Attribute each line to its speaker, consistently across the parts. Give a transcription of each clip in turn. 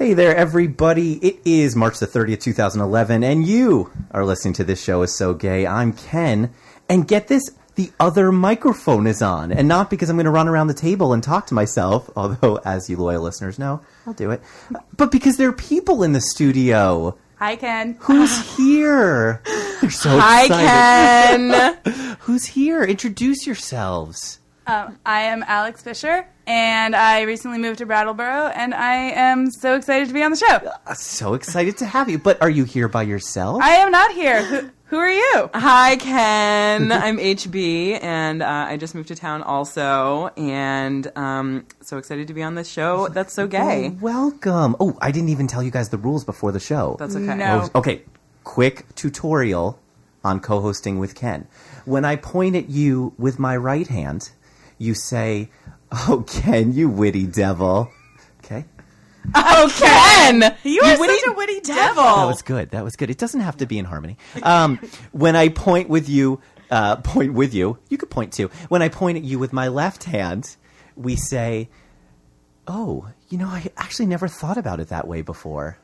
Speaker 1: Hey there, everybody. It is March the 30th, 2011, and you are listening to This Show Is So Gay. I'm Ken, and get this, the other microphone is on, and not because I'm going to run around the table and talk to myself, although, as you loyal listeners know, I'll do it, but because there are people in the studio.
Speaker 2: Hi, Ken.
Speaker 1: Who's here? They're so
Speaker 3: Hi,
Speaker 1: excited.
Speaker 3: Ken.
Speaker 1: Who's here? Introduce yourselves.
Speaker 2: I am Alex Fisher, and I recently moved to Brattleboro, and I am so excited to be on the show.
Speaker 1: So excited to have you, but are you here by yourself?
Speaker 2: I am not here. Who are you?
Speaker 3: Hi, Ken. I'm HB, and I just moved to town also, and so excited to be on this show. That's so gay.
Speaker 1: Welcome. Oh, I didn't even tell you guys the rules before the show.
Speaker 3: That's okay.
Speaker 2: No.
Speaker 1: Oh, okay, quick tutorial on co-hosting with Ken. When I point at you with my right hand, you say, "Oh, Ken, you witty devil." Okay?
Speaker 3: Oh, Ken!
Speaker 2: You are such a witty devil.
Speaker 1: That was good. That was good. It doesn't have to be in harmony. When I point with you, you could point too. When I point at you with my left hand, we say, "Oh, you know, I actually never thought about it that way before."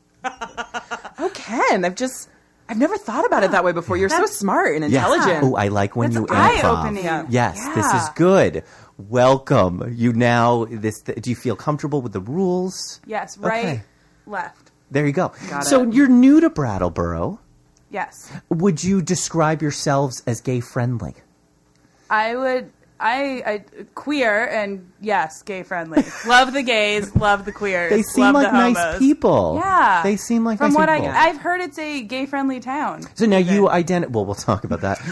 Speaker 3: Oh, Ken, I've never thought about it that way before. You're so smart and
Speaker 1: Yes.
Speaker 3: intelligent.
Speaker 1: Oh, I like when
Speaker 2: That's
Speaker 1: you improv.
Speaker 2: eye-opening.
Speaker 3: Yeah.
Speaker 1: Yes, this is good. Welcome. You now, do you feel comfortable with the rules?
Speaker 2: Yes, right,
Speaker 1: Okay.
Speaker 2: left.
Speaker 1: There you go.
Speaker 3: Got
Speaker 1: So
Speaker 3: it.
Speaker 1: you're new to Brattleboro.
Speaker 2: Yes.
Speaker 1: Would you describe yourselves as gay friendly?
Speaker 2: I would... I queer and yes, gay friendly. Love the gays, love the queers.
Speaker 1: They seem
Speaker 2: love
Speaker 1: like
Speaker 2: the
Speaker 1: nice
Speaker 2: homos.
Speaker 1: people.
Speaker 2: Yeah.
Speaker 1: They seem like
Speaker 2: From
Speaker 1: nice
Speaker 2: what
Speaker 1: people.
Speaker 2: I've heard, it's a gay friendly town.
Speaker 1: So now you identify... Well, we'll talk about that.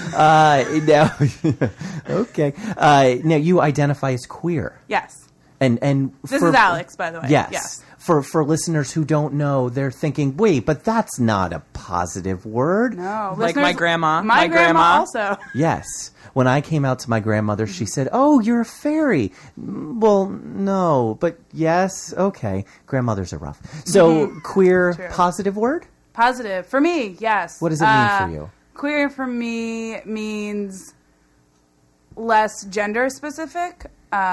Speaker 1: Now, okay. Now you identify as queer.
Speaker 2: Yes.
Speaker 1: And
Speaker 2: This
Speaker 1: for-
Speaker 2: is Alex, by the way.
Speaker 1: Yes.
Speaker 2: Yes.
Speaker 1: For listeners who don't know, they're thinking, wait, but that's not a positive word.
Speaker 2: No.
Speaker 3: Like my
Speaker 2: listeners-
Speaker 3: grandma.
Speaker 2: My grandma also.
Speaker 1: Yes. When I came out to my grandmother, she said, "Oh, you're a fairy." Well, no, but yes, okay. Grandmothers are rough. So, queer,
Speaker 2: True.
Speaker 1: positive word?
Speaker 2: Positive. For me, yes.
Speaker 1: What does it mean for you?
Speaker 2: Queer for me means less gender specific.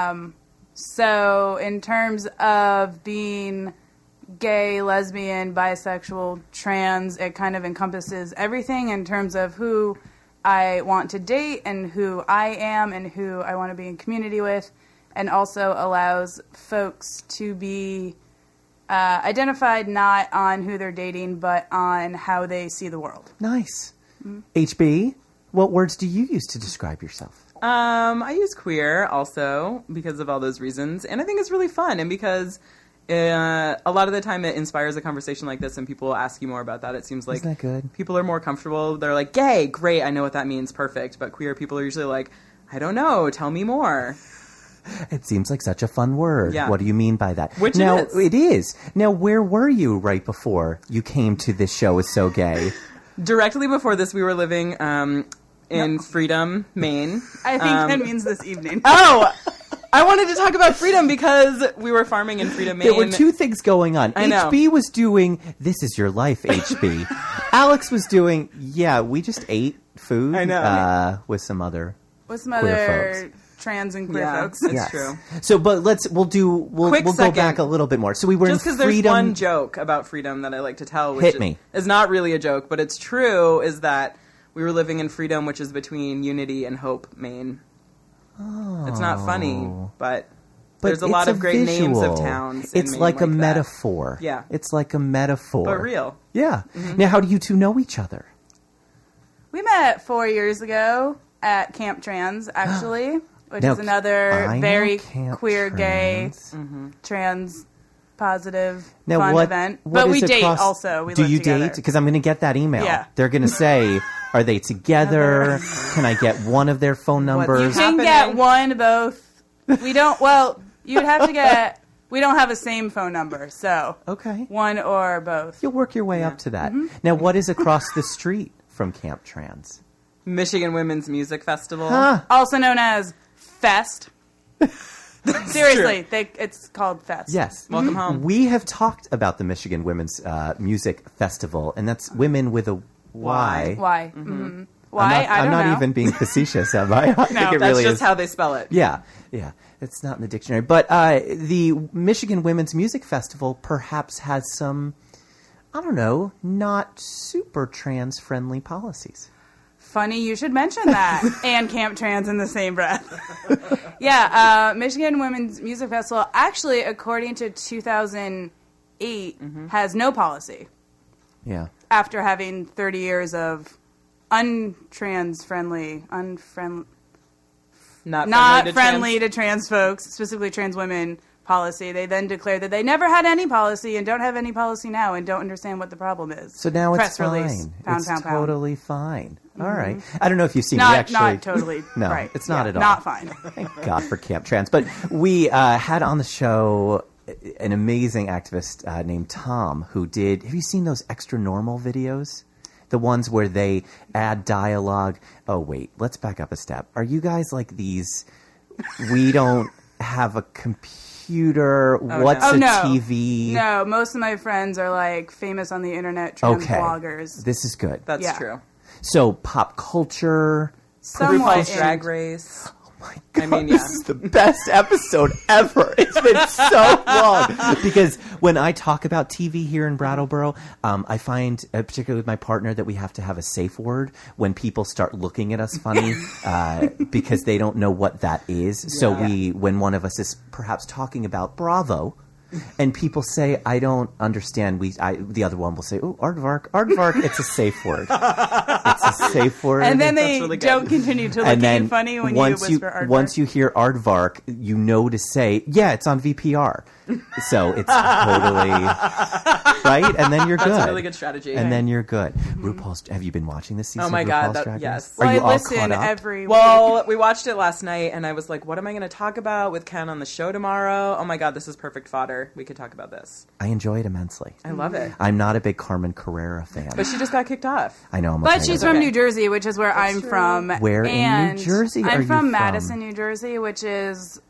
Speaker 2: So in terms of being gay, lesbian, bisexual, trans, it kind of encompasses everything in terms of who I want to date and who I am and who I want to be in community with, and also allows folks to be identified not on who they're dating, but on how they see the world.
Speaker 1: Nice. HB, what words do you use to describe yourself?
Speaker 3: I use queer also because of all those reasons, and I think it's really fun, and because a lot of the time it inspires a conversation like this, and people will ask you more about that. It seems like
Speaker 1: Isn't that good?
Speaker 3: people are more comfortable. They're like, gay, great, I know what that means, perfect. But queer people are usually like, I don't know, tell me more.
Speaker 1: It seems like such a fun word.
Speaker 3: Yeah.
Speaker 1: What do you mean by that?
Speaker 3: Which
Speaker 1: now,
Speaker 3: it is.
Speaker 1: it is. Now, where were you right before you came to This Show Is So Gay?
Speaker 3: Directly before this, we were living in Freedom, Maine.
Speaker 2: I think that means this evening.
Speaker 3: Oh, I wanted to talk about Freedom because we were farming in Freedom, Maine.
Speaker 1: There were two things going on.
Speaker 3: I know.
Speaker 1: HB was doing, "This is your life," HB. Alex was doing, "Yeah, we just ate food."
Speaker 3: I know.
Speaker 1: With some other
Speaker 2: With some
Speaker 1: queer
Speaker 2: other trans and queer
Speaker 3: Yeah.
Speaker 2: folks.
Speaker 3: It's
Speaker 1: Yes.
Speaker 3: true.
Speaker 1: So, but we'll
Speaker 3: Quick
Speaker 1: go
Speaker 3: second.
Speaker 1: back a little bit more. So we were
Speaker 3: Just
Speaker 1: in
Speaker 3: because there's
Speaker 1: Freedom.
Speaker 3: one joke about Freedom that I like to tell, which
Speaker 1: Hit me.
Speaker 3: is not really a joke, but it's true, is that we were living in Freedom, which is between Unity and Hope, Maine. Oh. It's not funny, but there's a
Speaker 1: it's
Speaker 3: lot of great names of
Speaker 1: visual.
Speaker 3: towns in
Speaker 1: It's
Speaker 3: Maine
Speaker 1: like a
Speaker 3: that.
Speaker 1: metaphor.
Speaker 3: Yeah.
Speaker 1: It's like a metaphor.
Speaker 3: But real.
Speaker 1: Yeah. Now, how do you two know each other?
Speaker 2: We met 4 years ago at Camp Trans, actually, which
Speaker 1: Now,
Speaker 2: is another
Speaker 1: I know
Speaker 2: very
Speaker 1: Camp
Speaker 2: queer, gay,
Speaker 1: Trans.
Speaker 2: trans, positive,
Speaker 1: Now,
Speaker 2: fun
Speaker 1: what,
Speaker 2: event.
Speaker 1: what
Speaker 2: But
Speaker 1: is
Speaker 2: we date
Speaker 1: across-
Speaker 2: also. We
Speaker 1: do
Speaker 2: live
Speaker 1: you
Speaker 2: together.
Speaker 1: date? Because I'm going to get that email.
Speaker 2: Yeah.
Speaker 1: They're going to say, are they together? Can I get one of their phone
Speaker 3: What's
Speaker 1: numbers?
Speaker 2: You can
Speaker 3: happening?
Speaker 2: get one, both. We don't, well, you'd have to get, we don't have a same phone number, so
Speaker 1: Okay.
Speaker 2: one or both.
Speaker 1: You'll work your way up to that.
Speaker 2: Mm-hmm.
Speaker 1: Now, what is across the street from Camp Trans?
Speaker 3: Michigan Women's Music Festival.
Speaker 1: Huh.
Speaker 2: Also known as Fest. Seriously, it's called Fest.
Speaker 1: Yes.
Speaker 3: Welcome home.
Speaker 1: We have talked about the Michigan Women's Music Festival, and that's women with a Y.
Speaker 2: Why? Mm-hmm. Why? I
Speaker 1: I'm
Speaker 2: don't
Speaker 1: not
Speaker 2: know.
Speaker 1: even being facetious, am I? I think it
Speaker 3: That's
Speaker 1: really
Speaker 3: just
Speaker 1: is.
Speaker 3: how they spell it.
Speaker 1: Yeah. It's not in the dictionary. But the Michigan Women's Music Festival perhaps has some, I don't know, not super trans-friendly policies.
Speaker 2: Funny you should mention that. And Camp Trans in the same breath. Yeah, Michigan Women's Music Festival, actually, according to 2008, has no policy
Speaker 1: Yeah.
Speaker 2: after having 30 years of untrans-friendly, not friendly to trans folks, specifically trans women, policy. They then declared that they never had any policy and don't have any policy now and don't understand what the problem is.
Speaker 1: So now
Speaker 2: Press
Speaker 1: it's fine.
Speaker 2: release. Pound,
Speaker 1: It's
Speaker 2: pound, pound.
Speaker 1: totally fine. All right. I don't know if you've seen
Speaker 2: Not,
Speaker 1: we actually.
Speaker 2: not totally.
Speaker 1: No,
Speaker 2: right.
Speaker 1: it's not
Speaker 2: Yeah,
Speaker 1: at all.
Speaker 2: Not fine.
Speaker 1: Thank God for Camp Trans. But we had on the show an amazing activist named Tom who did. Have you seen those Extra Normal videos? The ones where they add dialogue. Oh, wait. Let's back up a step. Are you guys like these? We don't have a computer. What's
Speaker 2: Oh,
Speaker 1: a
Speaker 2: no.
Speaker 1: TV?
Speaker 2: No, most of my friends are like famous on the internet trans
Speaker 1: Okay.
Speaker 2: bloggers.
Speaker 1: This is good.
Speaker 3: That's
Speaker 2: Yeah.
Speaker 3: true.
Speaker 1: So pop culture.
Speaker 2: Somewhat
Speaker 3: RuPaul's
Speaker 2: in-
Speaker 3: Drag Race.
Speaker 1: My God,
Speaker 3: I mean,
Speaker 1: this
Speaker 3: yeah.
Speaker 1: is the best episode ever. It's been so long. Because when I talk about TV here in Brattleboro, I find, particularly with my partner, that we have to have a safe word when people start looking at us funny because they don't know what that is. So when one of us is perhaps talking about Bravo, and people say, I don't understand, the other one will say, oh, aardvark, it's a safe word. It's a safe word.
Speaker 2: And then they
Speaker 3: really good.
Speaker 2: don't continue to look
Speaker 1: And
Speaker 2: at
Speaker 1: then
Speaker 2: you funny when you
Speaker 1: once
Speaker 2: whisper aardvark.
Speaker 1: once you hear aardvark, you know to say, yeah, it's on VPR. So it's totally right, and then you're good.
Speaker 3: That's a really good strategy.
Speaker 1: And then you're good. RuPaul's. Have you been watching this season?
Speaker 3: Oh my
Speaker 1: of
Speaker 3: God,
Speaker 1: RuPaul's
Speaker 3: that-
Speaker 1: Drag Race?
Speaker 3: yes.
Speaker 1: Are
Speaker 2: Well,
Speaker 1: you
Speaker 2: I
Speaker 1: all
Speaker 2: listen
Speaker 1: caught up?
Speaker 2: every week.
Speaker 3: Well, we watched it last night, and I was like, what am I going to talk about with Ken on the show tomorrow? Oh my God, this is perfect fodder. We could talk about this.
Speaker 1: I enjoy it immensely.
Speaker 3: I love it.
Speaker 1: I'm not a big Carmen Carrera fan.
Speaker 3: But she just got kicked off.
Speaker 1: I know. I'm
Speaker 2: But
Speaker 1: okay
Speaker 2: she's
Speaker 1: with
Speaker 2: from
Speaker 1: it.
Speaker 2: New Jersey, which is where I'm
Speaker 3: true.
Speaker 2: from.
Speaker 1: Where in New
Speaker 2: And
Speaker 1: Jersey are
Speaker 2: I'm
Speaker 1: you
Speaker 2: from
Speaker 1: from?
Speaker 2: Madison, New Jersey, which is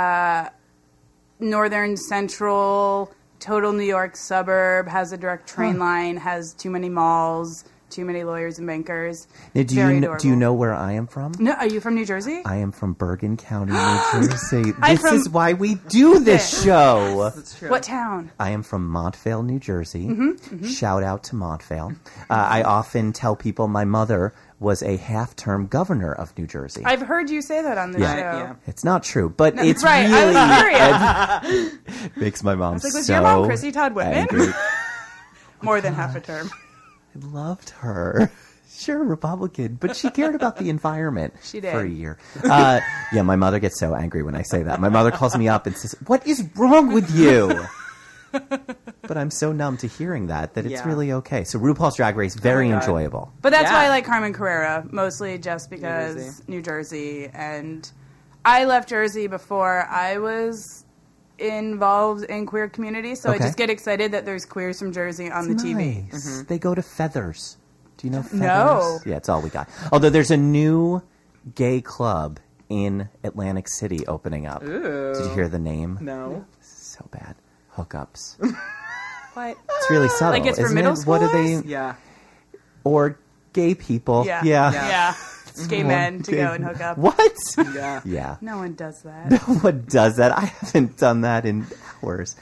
Speaker 2: northern central, total New York suburb, has a direct train line, has too many malls, too many lawyers and bankers.
Speaker 1: Now,
Speaker 2: Very
Speaker 1: do you
Speaker 2: adorable.
Speaker 1: know where I am from?
Speaker 2: No, are you from New Jersey?
Speaker 1: I am from Bergen County, New Jersey.
Speaker 2: I'm
Speaker 1: This
Speaker 2: from-
Speaker 1: is why we do this show.
Speaker 3: That's true.
Speaker 2: What town?
Speaker 1: I am from Montvale, New Jersey.
Speaker 2: Mm-hmm,
Speaker 1: Shout out to Montvale. I often tell people my mother was a half-term governor of New Jersey.
Speaker 2: I've heard you say that on the
Speaker 1: Yeah.
Speaker 2: show.
Speaker 3: Yeah.
Speaker 1: It's not true, but it's
Speaker 2: right,
Speaker 1: really
Speaker 2: I was curious.
Speaker 1: makes my mom
Speaker 2: Like, was
Speaker 1: so
Speaker 2: your mom Chrissy Todd Whitman?
Speaker 1: angry.
Speaker 2: More than half a term.
Speaker 1: I loved her. Sure, Republican, but she cared about the environment
Speaker 2: She did.
Speaker 1: for a year. Yeah, my mother gets so angry when I say that. My mother calls me up and says, "What is wrong with you?" But I'm so numb to hearing that it's
Speaker 3: Yeah.
Speaker 1: really okay. So RuPaul's Drag Race, very
Speaker 3: God.
Speaker 1: enjoyable.
Speaker 2: But that's
Speaker 3: Yeah.
Speaker 2: why I like Carmen Carrera, mostly just because New Jersey. And I left Jersey before I was involved in queer community, so
Speaker 1: Okay.
Speaker 2: I just get excited that there's queers from Jersey on the TV.
Speaker 1: Nice. They go to Feathers. Do you know Feathers?
Speaker 2: No.
Speaker 1: Yeah, it's all we got. Although there's a new gay club in Atlantic City opening up.
Speaker 3: Ooh.
Speaker 1: Did you hear the name?
Speaker 3: No.
Speaker 1: So bad. Hookups.
Speaker 2: What?
Speaker 1: It's really subtle.
Speaker 2: Like it's for
Speaker 1: isn't
Speaker 2: middle
Speaker 1: it? What do they?
Speaker 2: schoolers?
Speaker 3: Yeah.
Speaker 1: Or gay people?
Speaker 2: Yeah.
Speaker 1: Yeah.
Speaker 2: Yeah. It's gay men to go and hook up.
Speaker 1: What?
Speaker 3: Yeah.
Speaker 1: Yeah.
Speaker 2: No one does that.
Speaker 1: No one does that. I haven't done that in hours.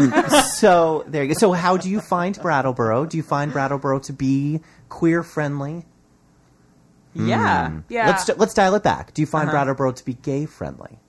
Speaker 1: So there you go. So how do you find Brattleboro? Do you find Brattleboro to be queer friendly?
Speaker 3: Yeah.
Speaker 2: Yeah.
Speaker 1: Let's dial it back. Do you find
Speaker 3: Uh-huh.
Speaker 1: Brattleboro to be gay friendly?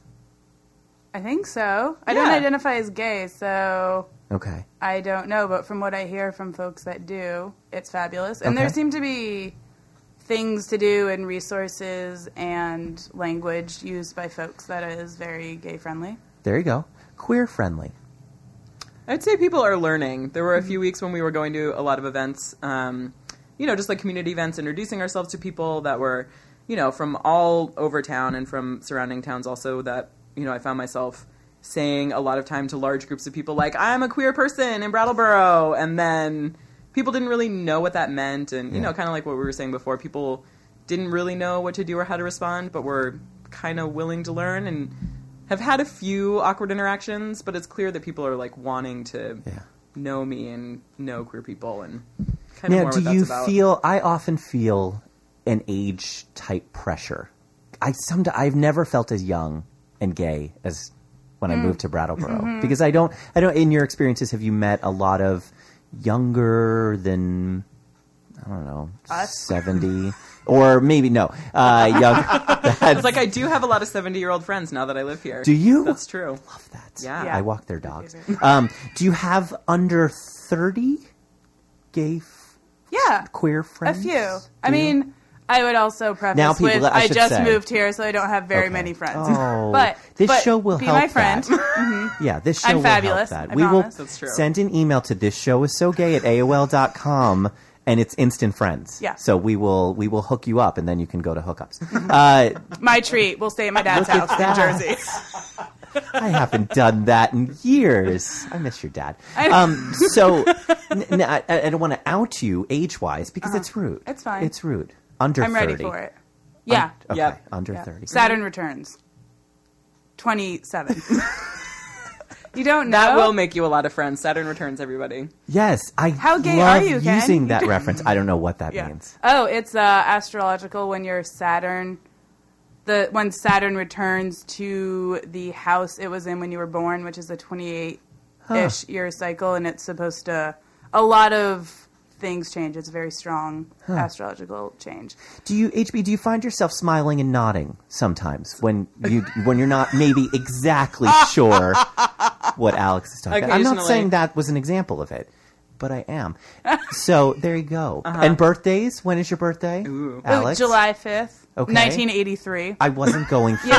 Speaker 2: I think so. I
Speaker 3: Yeah.
Speaker 2: don't identify as gay, so
Speaker 1: Okay.
Speaker 2: I don't know. But from what I hear from folks that do, it's fabulous. And there
Speaker 1: Okay.
Speaker 2: seem to be things to do and resources and language used by folks that is very gay friendly.
Speaker 1: There you go. Queer friendly.
Speaker 3: I'd say people are learning. There were a few weeks when we were going to a lot of events, just like community events, introducing ourselves to people that were, from all over town and from surrounding towns also that, I found myself saying a lot of time to large groups of people like, I'm a queer person in Brattleboro. And then people didn't really know what that meant. And,
Speaker 1: Yeah.
Speaker 3: kind of like what we were saying before, people didn't really know what to do or how to respond, but were kind of willing to learn and have had a few awkward interactions, but it's clear that people are like wanting to
Speaker 1: Yeah.
Speaker 3: know me and know queer people and kind of
Speaker 1: Now,
Speaker 3: more
Speaker 1: do
Speaker 3: what
Speaker 1: you
Speaker 3: that's about.
Speaker 1: feel? I often feel an age type pressure. I've never felt as young and gay as when I moved to Brattleboro, because I don't, in your experiences, have you met a lot of younger than, I don't know,
Speaker 2: Us?
Speaker 1: 70 or maybe young?
Speaker 3: It's like I do have a lot of 70-year-old friends now that I live here.
Speaker 1: Do you?
Speaker 3: That's true.
Speaker 1: Love that.
Speaker 3: Yeah.
Speaker 2: Yeah.
Speaker 1: I walk their dogs. Do you have under 30 gay
Speaker 2: Yeah.
Speaker 1: queer
Speaker 2: A
Speaker 1: friends?
Speaker 2: few.
Speaker 1: Do
Speaker 2: I
Speaker 1: you?
Speaker 2: mean, I would also preface
Speaker 1: Now people-
Speaker 2: with
Speaker 1: I
Speaker 2: I
Speaker 1: should
Speaker 2: just
Speaker 1: say.
Speaker 2: moved here, so I don't have very
Speaker 1: Okay.
Speaker 2: many friends.
Speaker 1: Oh,
Speaker 2: but
Speaker 1: this
Speaker 2: but
Speaker 1: show will
Speaker 2: be
Speaker 1: help
Speaker 2: my friend.
Speaker 1: that. Yeah, this show
Speaker 2: I'm
Speaker 1: will
Speaker 2: fabulous,
Speaker 1: help that.
Speaker 2: I
Speaker 1: We will
Speaker 2: promise.
Speaker 3: That's true.
Speaker 1: send an email to this show is so gay at AOL.com, and it's instant friends.
Speaker 2: Yeah.
Speaker 1: So we will hook you up, and then you can go to hookups.
Speaker 2: My treat. We'll stay at my dad's
Speaker 1: Look at
Speaker 2: house
Speaker 1: that.
Speaker 2: in Jersey.
Speaker 1: I haven't done that in years. I miss your dad.
Speaker 2: I-
Speaker 1: So I don't want to out you age-wise because it's rude.
Speaker 2: It's fine.
Speaker 1: It's rude. Under
Speaker 2: I'm
Speaker 1: 30.
Speaker 2: ready for it. Yeah.
Speaker 1: Okay,
Speaker 3: Yep.
Speaker 1: under
Speaker 2: Yeah.
Speaker 1: 30.
Speaker 2: Saturn returns. 27. You don't know?
Speaker 3: That will make you a lot of friends. Saturn returns, everybody.
Speaker 1: Yes, I
Speaker 2: How gay
Speaker 1: love
Speaker 2: are you, Ken?
Speaker 1: using that reference. I don't know what that
Speaker 2: Yeah.
Speaker 1: means.
Speaker 2: Oh, it's astrological when your Saturn, when Saturn returns to the house it was in when you were born, which is a 28-ish year cycle, and it's supposed to, a lot of things change. It's a very strong astrological change.
Speaker 1: Do you find yourself smiling and nodding sometimes when you're not maybe exactly sure what Alex is talking about? I'm not
Speaker 3: Occasionally.
Speaker 1: saying that was an example of it, but I am. So there you go. And birthdays? When is your birthday,
Speaker 3: Ooh.
Speaker 1: Alex?
Speaker 2: July 5th,
Speaker 1: Okay.
Speaker 2: 1983.
Speaker 1: I wasn't going for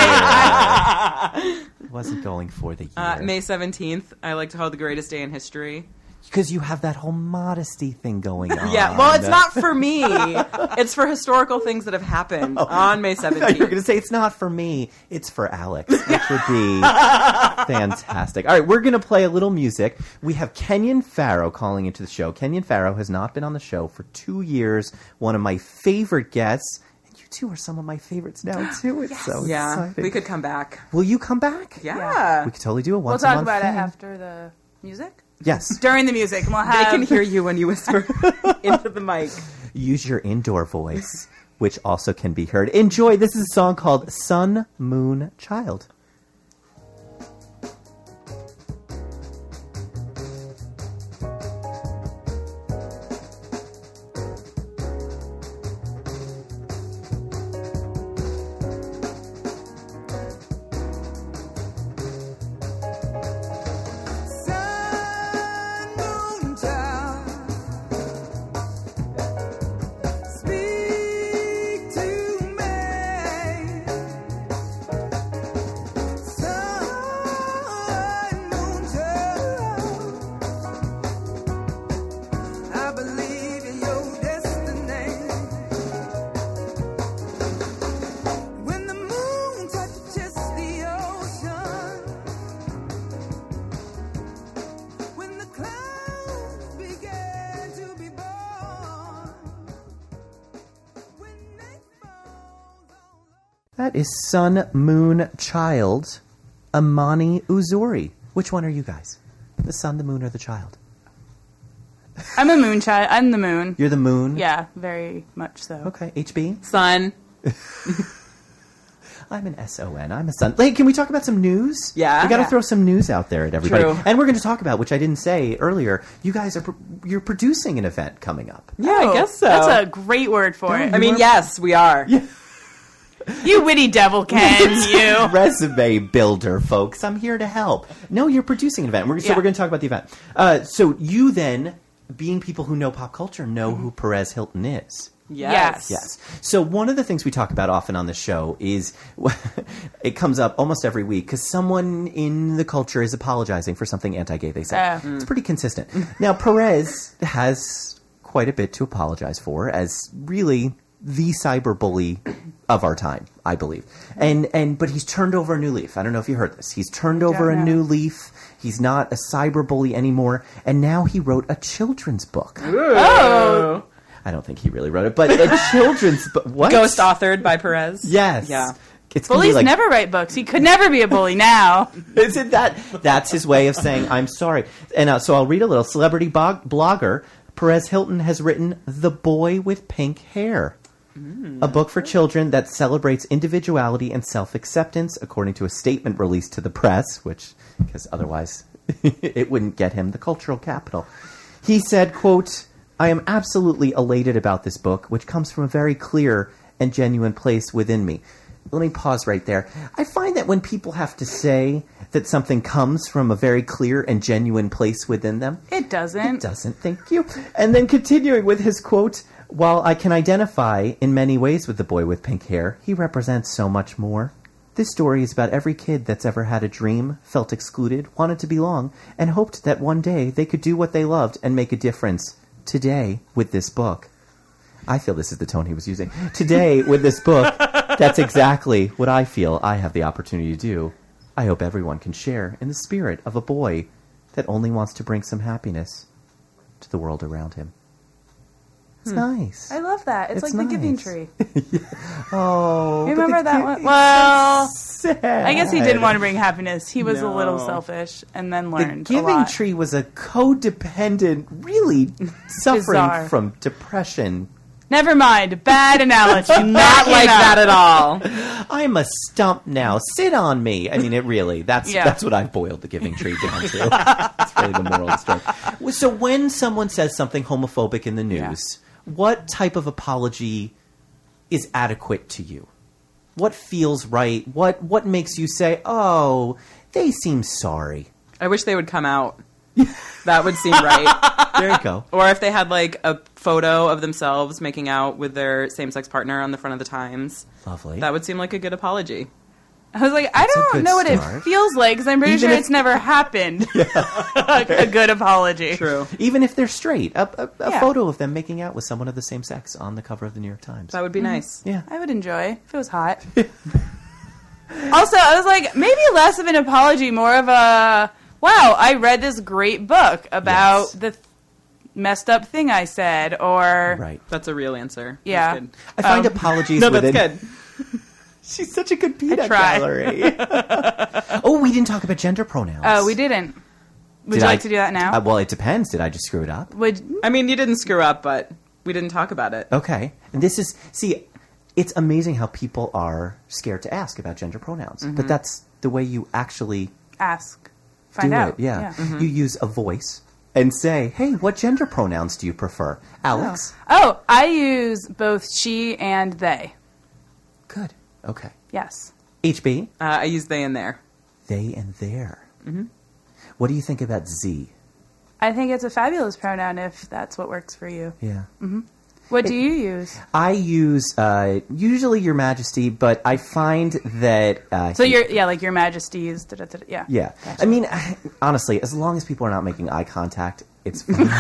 Speaker 2: I
Speaker 1: wasn't going for the year
Speaker 3: May 17th, I like to hold the greatest day in history.
Speaker 1: because you have that whole modesty thing going on.
Speaker 3: Yeah, well, it's not for me. It's for historical things that have happened on May
Speaker 1: I thought you were
Speaker 3: 17th.
Speaker 1: going to say it's not for me, it's for Alex, which would be fantastic. All right, we're going to play a little music. We have Kenyon Farrow calling into the show. Kenyon Farrow has not been on the show for 2 years, one of my favorite guests. And you two are some of my favorites now, too. It's so
Speaker 3: Yeah,
Speaker 1: exciting.
Speaker 3: we could come back.
Speaker 1: Will you come back?
Speaker 3: Yeah.
Speaker 1: We could totally do a
Speaker 2: we'll
Speaker 1: once
Speaker 2: talk
Speaker 1: a month
Speaker 2: about
Speaker 1: thing.
Speaker 2: it after the music.
Speaker 1: Yes.
Speaker 2: During the music, and we'll
Speaker 3: They
Speaker 2: have.
Speaker 3: can hear you when you whisper into the mic.
Speaker 1: Use your indoor voice, which also can be heard. Enjoy. This is a song called Sun, Moon, Child.
Speaker 4: Sun, moon, child, speak to me. Sun, moon, child, I believe in your destiny. When the moon touches the ocean, when the clouds began to be born, when night falls on
Speaker 1: That is Sun, Moon, Child, Amani Uzuri. Which one are you guys? The sun, the moon, or the child?
Speaker 2: I'm a moon child. I'm the moon.
Speaker 1: You're the moon?
Speaker 2: Yeah, very much so.
Speaker 1: Okay, HB?
Speaker 3: Sun.
Speaker 1: I'm an SON. I'm a sun. Hey, can we talk about some news?
Speaker 3: Yeah.
Speaker 1: We got to
Speaker 3: Yeah.
Speaker 1: throw some news out there at everybody.
Speaker 3: True.
Speaker 1: And we're going to talk about, which I didn't say earlier, you guys are you're producing an event coming up.
Speaker 3: Yeah, I guess so.
Speaker 2: That's a great word for it.
Speaker 3: I mean, yes, we are.
Speaker 2: You witty devil, Ken. You.
Speaker 1: Resume builder, folks. I'm here to help. No, you're producing an event. So
Speaker 2: Yeah.
Speaker 1: we're going to talk about the event. So you then, being people who know pop culture, know who Perez Hilton is.
Speaker 3: Yes.
Speaker 1: Yes. So one of the things we talk about often on the show is it comes up almost every week because someone in the culture is apologizing for something anti-gay they said. It's pretty consistent. Now, Perez has quite a bit to apologize for as really the cyberbully of our time, I believe. But he's turned over a new leaf. I don't know if you heard this. He's turned over a
Speaker 2: know.
Speaker 1: new leaf. He's not a cyberbully anymore. And now he wrote a children's book.
Speaker 2: Oh.
Speaker 1: I don't think he really wrote it, but a children's book. What?
Speaker 3: Ghost authored by Perez.
Speaker 1: Yes.
Speaker 3: Yeah.
Speaker 1: It's gonna be
Speaker 2: Bullies
Speaker 1: like,
Speaker 2: never write books. He could never be a bully now.
Speaker 1: Isn't that? That's his way of saying I'm sorry. And so I'll read a little. Celebrity blogger Perez Hilton has written "The Boy with Pink Hair." A book for children that celebrates individuality and self-acceptance, according to a statement released to the press, because otherwise it wouldn't get him the cultural capital. He said, quote, "I am absolutely elated about this book, which comes from a very clear and genuine place within me." Let me pause right there. I find that when people have to say that something comes from a very clear and genuine place within them,
Speaker 2: It doesn't.
Speaker 1: it doesn't, thank you. And then continuing with his quote, "While I can identify in many ways with the boy with pink hair, he represents so much more. This story is about every kid that's ever had a dream, felt excluded, wanted to belong, and hoped that one day they could do what they loved and make a difference. Today, with this book." I feel this is the tone he was using. "Today, with this book, that's exactly what I feel I have the opportunity to do. I hope everyone can share in the spirit of a boy that only wants to bring some happiness to the world around him." It's nice.
Speaker 2: I love that. It's
Speaker 1: It's
Speaker 2: like the Giving
Speaker 1: nice.
Speaker 2: Tree.
Speaker 1: Oh,
Speaker 2: You
Speaker 1: but
Speaker 2: remember
Speaker 1: the
Speaker 2: that
Speaker 1: kid-
Speaker 2: one? Well,
Speaker 1: sad.
Speaker 2: I guess he didn't want to bring happiness. He was a little
Speaker 3: No.
Speaker 2: selfish and then
Speaker 1: The
Speaker 2: learned a
Speaker 1: Giving
Speaker 2: lot.
Speaker 1: Tree was a codependent, really suffering
Speaker 2: Bizarre.
Speaker 1: from depression.
Speaker 2: Never mind. Bad analogy.
Speaker 3: Not like that at all.
Speaker 1: I'm a stump now. Sit on me. I mean, it really, that's
Speaker 2: Yeah.
Speaker 1: that's what I've boiled the Giving Tree down to. That's really the moral of the story. So when someone says something homophobic in the news, what type of apology is adequate to you? What feels right? What makes you say, "Oh, they seem sorry"?
Speaker 3: I wish they would come out. That would seem right.
Speaker 1: There you go.
Speaker 3: Or if they had like a photo of themselves making out with their same-sex partner on the front of the Times.
Speaker 1: Lovely.
Speaker 3: That would seem like a good apology.
Speaker 2: I was like, I
Speaker 1: a
Speaker 2: don't
Speaker 1: good
Speaker 2: know what
Speaker 1: start.
Speaker 2: it feels like because I'm pretty
Speaker 1: Even
Speaker 2: sure
Speaker 1: if-
Speaker 2: it's never happened. A good apology.
Speaker 3: True.
Speaker 1: Even if they're straight, a
Speaker 2: Yeah.
Speaker 1: photo of them making out with someone of the same sex on the cover of the New York Times.
Speaker 3: That would be nice.
Speaker 1: Yeah.
Speaker 2: I would enjoy if it was hot. Also, I was like, maybe less of an apology, more of a, wow, I read this great book about
Speaker 1: Yes.
Speaker 2: the messed up thing I said, or
Speaker 1: Right.
Speaker 3: That's a real answer.
Speaker 2: Yeah.
Speaker 3: That's good.
Speaker 1: I find apologies
Speaker 3: No,
Speaker 1: within...
Speaker 3: that's good.
Speaker 1: She's such a good peanut
Speaker 2: try.
Speaker 1: gallery. Oh, we didn't talk about gender pronouns.
Speaker 2: oh, we didn't. Would
Speaker 1: Did
Speaker 2: you
Speaker 1: I-
Speaker 2: like to do that now?
Speaker 1: Well, it depends. Did I just screw it up?
Speaker 2: Would
Speaker 3: I mean, you didn't screw up, but we didn't talk about it.
Speaker 1: Okay. And this is... See, it's amazing how people are scared to ask about gender pronouns. But that's the way you actually
Speaker 2: ask, find
Speaker 1: do
Speaker 2: out.
Speaker 1: it. Yeah. You use a voice and say, "Hey, what gender pronouns do you prefer?" Alex?
Speaker 2: Oh, I use both she and they.
Speaker 1: Good. Okay.
Speaker 2: Yes.
Speaker 1: HB?
Speaker 3: I use they and their.
Speaker 1: They and their. What do you think about Z?
Speaker 2: I think it's a fabulous pronoun if that's what works for you.
Speaker 1: Yeah.
Speaker 2: What do you use?
Speaker 1: I use usually Your Majesty, but I find that
Speaker 2: So like your majesties. Yeah.
Speaker 1: yeah. I mean, honestly, as long as people are not making eye contact, it's fine.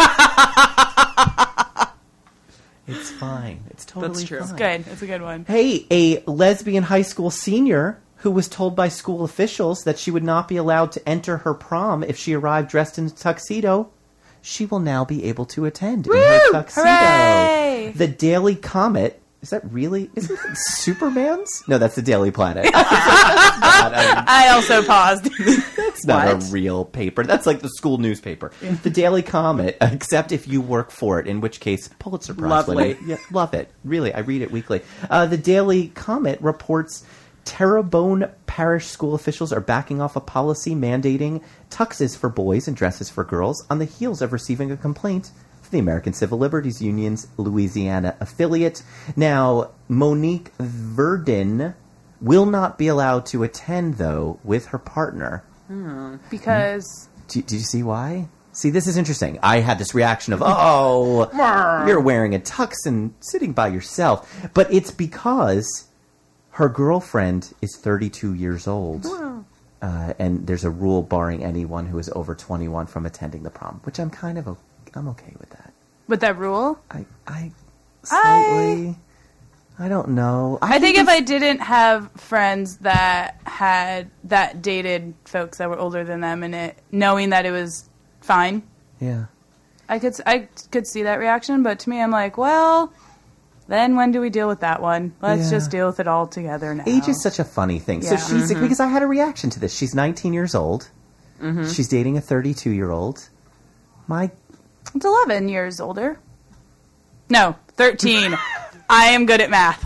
Speaker 1: It's fine. It's totally
Speaker 3: That's true.
Speaker 1: fine.
Speaker 3: It's
Speaker 2: Good. It's a good one.
Speaker 1: Hey, a lesbian high school senior who was told by school officials that she would not be allowed to enter her prom if she arrived dressed in a tuxedo, she will now be able to attend in her tuxedo.
Speaker 2: Hooray!
Speaker 1: The Daily Comet. Is that really? Isn't that Superman's? No, that's the Daily Planet.
Speaker 2: I also paused.
Speaker 1: It's not
Speaker 3: What?
Speaker 1: a real paper. That's like the school newspaper. The Daily Comet, except if you work for it, in which case Pulitzer Prize
Speaker 3: Lovely.
Speaker 1: winner. Yeah, love it. Really, I read it weekly. The Daily Comet reports Terrebonne Parish school officials are backing off a policy mandating tuxes for boys and dresses for girls on the heels of receiving a complaint from the American Civil Liberties Union's Louisiana affiliate. Now, Monique Verdin will not be allowed to attend, though, with her partner.
Speaker 2: Because
Speaker 1: Did you see why? See, this is interesting. I had this reaction of, oh, you're wearing a tux and sitting by yourself. But it's because her girlfriend is 32 years old. And there's a rule barring anyone who is over 21 from attending the prom, which I'm kind of, I'm okay with that.
Speaker 2: with that rule,
Speaker 1: I slightly, I don't know.
Speaker 2: I think if I didn't have friends that dated folks that were older than them, and it knowing that it was fine,
Speaker 1: Yeah.
Speaker 2: I could see that reaction. But to me, I'm like, well, then when do we deal with that one? Let's
Speaker 1: Yeah.
Speaker 2: just deal with it all together now.
Speaker 1: Age is such a funny thing. So
Speaker 2: Yeah.
Speaker 1: she's because I had a reaction to this. She's 19 years old. She's dating a 32-year-old. My
Speaker 2: It's 11 years older. No, 13. I am good at math.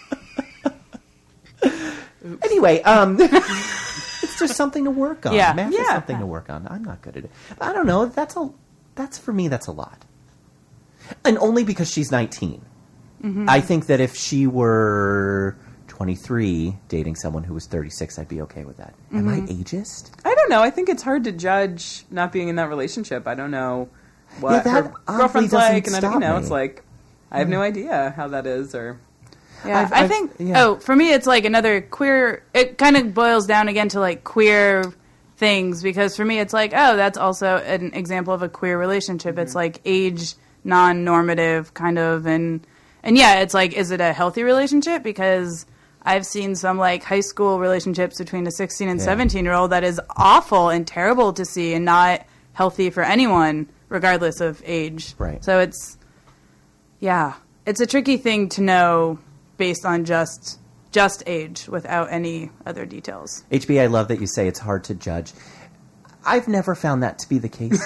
Speaker 1: Anyway, it's just something to work on.
Speaker 2: Yeah.
Speaker 1: Math is
Speaker 3: Yeah.
Speaker 1: something to work on. I'm not good at it. I don't know. That's for me. That's a lot, and only because she's 19. I think that if she were 23 dating someone who was 36, I'd be okay with that. Am I ageist?
Speaker 3: I don't know. I think it's hard to judge not being in that relationship. I don't know
Speaker 1: Yeah,
Speaker 3: what
Speaker 1: that
Speaker 3: her
Speaker 1: oddly
Speaker 3: girlfriend's
Speaker 1: doesn't
Speaker 3: like, and
Speaker 1: stop me.
Speaker 3: it's like I have no idea how that is. Or
Speaker 2: Yeah, I think.
Speaker 1: yeah.
Speaker 2: Oh, for me, it's like another queer. It kind of boils down again to like queer things because for me, it's like, oh, that's also an example of a queer relationship. It's like age non-normative kind of, and yeah, it's like, is it a healthy relationship? Because I've seen some like high school relationships between a 16 and 17-year-old that is awful and terrible to see and not healthy for anyone, regardless of age.
Speaker 1: Right.
Speaker 2: So it's a tricky thing to know based on just age without any other details.
Speaker 1: HB, I love that you say it's hard to judge. I've never found that to be the case.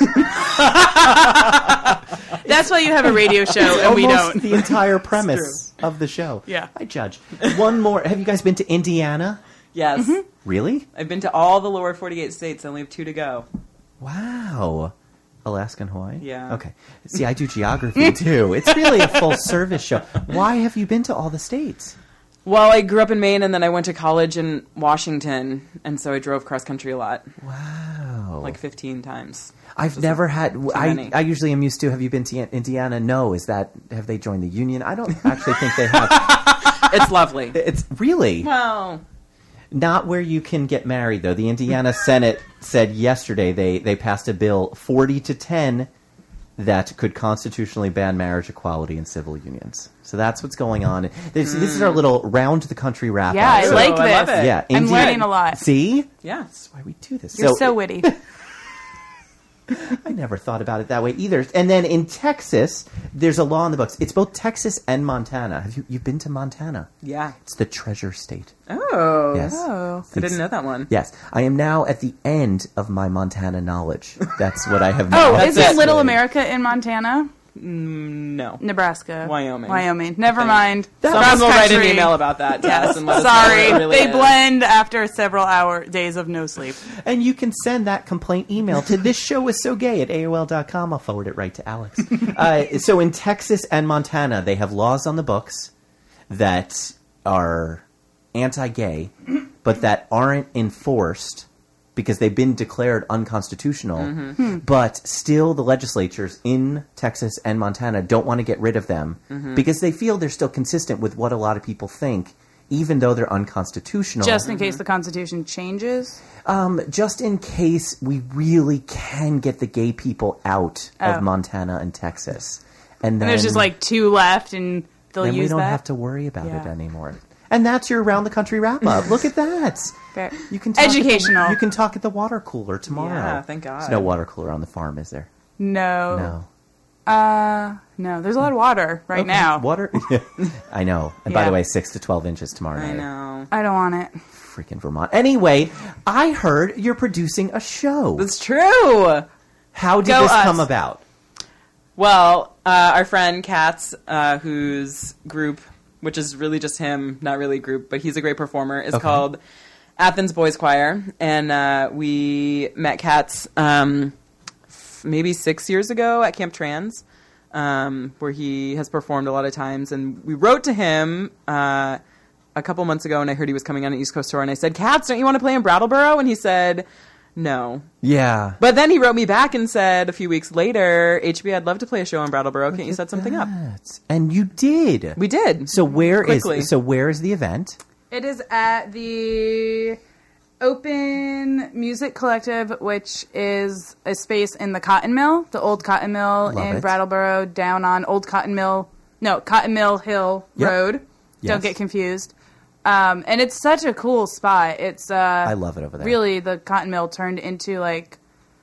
Speaker 2: That's why you have a radio show and we
Speaker 1: Almost
Speaker 2: don't.
Speaker 1: the entire premise of the show.
Speaker 2: Yeah.
Speaker 1: I judge. One more. Have you guys been to Indiana?
Speaker 3: yes,
Speaker 1: Really?
Speaker 3: I've been to all the lower 48 states. I only have 2 to go.
Speaker 1: Wow. Alaska and Hawaii?
Speaker 3: Yeah.
Speaker 1: Okay. See, I do geography too. It's really a full service show. Why have you been to all the states?
Speaker 3: Well, I grew up in Maine, and then I went to college in Washington, and so I drove cross country a lot,
Speaker 1: Wow.
Speaker 3: like 15 times.
Speaker 1: I've never had. I
Speaker 3: many.
Speaker 1: usually am used to. Have you been to Indiana? No. Have they joined the union? I don't actually think they have.
Speaker 3: It's lovely.
Speaker 1: It's really
Speaker 3: Well,
Speaker 1: not where you can get married though. The Indiana Senate said yesterday they passed a bill 40-10 that could constitutionally ban marriage equality in civil unions. So that's what's going on. This is our little round the country wrap.
Speaker 2: Yeah, I
Speaker 1: up.
Speaker 2: like
Speaker 3: I love
Speaker 2: this.
Speaker 3: it.
Speaker 1: Yeah,
Speaker 2: I'm
Speaker 1: Indiana-
Speaker 2: learning a lot.
Speaker 1: See,
Speaker 3: yeah.
Speaker 1: that's why we do this.
Speaker 2: You're so witty.
Speaker 1: I never thought about it that way either. And then in Texas, there's a law in the books. It's both Texas and Montana. Have you've been to Montana?
Speaker 3: Yeah.
Speaker 1: It's the treasure state.
Speaker 3: Oh.
Speaker 1: Yes.
Speaker 2: Oh.
Speaker 3: I didn't know that one.
Speaker 1: Yes. I am now at the end of my Montana knowledge. That's what I have now.
Speaker 2: Oh,
Speaker 3: That's
Speaker 2: isn't
Speaker 3: it.
Speaker 2: Little America in Montana?
Speaker 3: No.
Speaker 2: Nebraska.
Speaker 3: Wyoming.
Speaker 2: Never mind.
Speaker 3: Someone
Speaker 2: Cross
Speaker 3: will write an
Speaker 2: country.
Speaker 3: email about that to us and let us know
Speaker 2: Sorry.
Speaker 3: what it really
Speaker 2: They
Speaker 3: is.
Speaker 2: blend after several days of no sleep.
Speaker 1: And you can send that complaint email to this show is so gay at AOL.com. I'll forward it right to Alex. So in Texas and Montana, they have laws on the books that are anti-gay, but that aren't enforced because they've been declared unconstitutional. But still the legislatures in Texas and Montana don't want to get rid of them because they feel they're still consistent with what a lot of people think, even though they're unconstitutional.
Speaker 2: Just in case the Constitution changes.
Speaker 1: Just in case we really can get the gay people out
Speaker 2: Oh.
Speaker 1: of Montana and Texas. And then
Speaker 2: And there's just like 2 left and they'll
Speaker 1: then
Speaker 2: use
Speaker 1: we don't
Speaker 2: that.
Speaker 1: have to worry about it
Speaker 2: Yeah.
Speaker 1: anymore. And that's your Around the Country wrap-up. Look at that.
Speaker 2: Fair.
Speaker 1: You can talk
Speaker 2: Educational.
Speaker 1: you can talk at the water cooler tomorrow.
Speaker 3: Yeah, thank God.
Speaker 1: There's no water cooler on the farm, is there?
Speaker 2: No.
Speaker 1: No.
Speaker 2: No. There's a lot of water right
Speaker 1: Okay.
Speaker 2: now.
Speaker 1: Water? I know. And by
Speaker 2: Yeah.
Speaker 1: the way, 6 to 12 inches tomorrow night.
Speaker 3: I know.
Speaker 2: I don't want it.
Speaker 1: Freaking Vermont. Anyway, I heard you're producing a show.
Speaker 3: That's true.
Speaker 1: How did
Speaker 2: Go
Speaker 1: this
Speaker 2: us.
Speaker 1: come about?
Speaker 3: Well, our friend Katz, whose group, which is really just him, not really a group, but he's a great performer, is called Athens Boys Choir. And we met Katz maybe 6 years ago at Camp Trans, where he has performed a lot of times. And we wrote to him a couple months ago, and I heard he was coming on an East Coast tour. And I said, Katz, don't you want to play in Brattleboro? And he said, no.
Speaker 1: Yeah.
Speaker 3: But then he wrote me back and said a few weeks later, HB, I'd love to play a show in Brattleboro. Can't you set something up?
Speaker 1: And you did.
Speaker 3: We did.
Speaker 1: So where
Speaker 3: Quickly.
Speaker 1: is the event?
Speaker 2: It is at the Open Music Collective, which is a space in the Cotton Mill, the old Cotton Mill
Speaker 1: Love
Speaker 2: in
Speaker 1: it.
Speaker 2: Brattleboro, down on Cotton Mill Hill
Speaker 1: Yep.
Speaker 2: Road.
Speaker 1: Yes.
Speaker 2: Don't get confused. And it's such a cool spot. It's
Speaker 1: I love it over there.
Speaker 2: really the Cotton Mill turned into like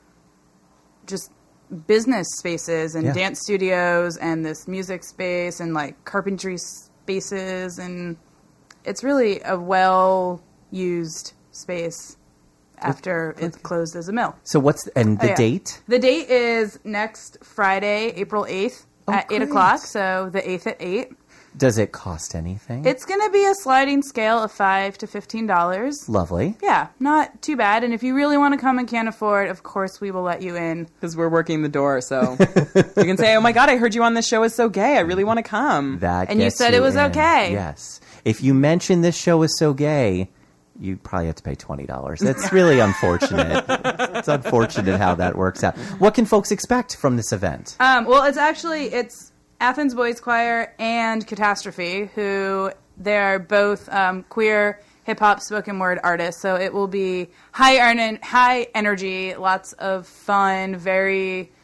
Speaker 2: just business spaces and
Speaker 1: Yeah.
Speaker 2: dance studios and this music space and like carpentry spaces, and it's really a well used space after it closed as a mill.
Speaker 1: So what's the
Speaker 2: yeah.
Speaker 1: date?
Speaker 2: The date is next Friday, April 8th at 8
Speaker 1: great.
Speaker 2: o'clock, so the 8th at 8.
Speaker 1: Does it cost anything?
Speaker 2: It's going to be a sliding scale of $5 to $15.
Speaker 1: Lovely.
Speaker 2: Yeah, not too bad. And if you really want to come and can't afford, of course we will let you in.
Speaker 3: Because we're working the door, so you can say, "Oh my God, I heard you on this show is so gay. I really want to come."
Speaker 1: That
Speaker 2: And you
Speaker 1: gets
Speaker 2: said it was
Speaker 1: in.
Speaker 2: okay.
Speaker 1: Yes. If you mention this show is so gay, you probably have to pay $20. That's really unfortunate. It's unfortunate how that works out. What can folks expect from this event?
Speaker 2: Well, it's Athens Boys Choir and Catastrophe, who they're both queer hip-hop spoken word artists. So it will be high energy, lots of fun, very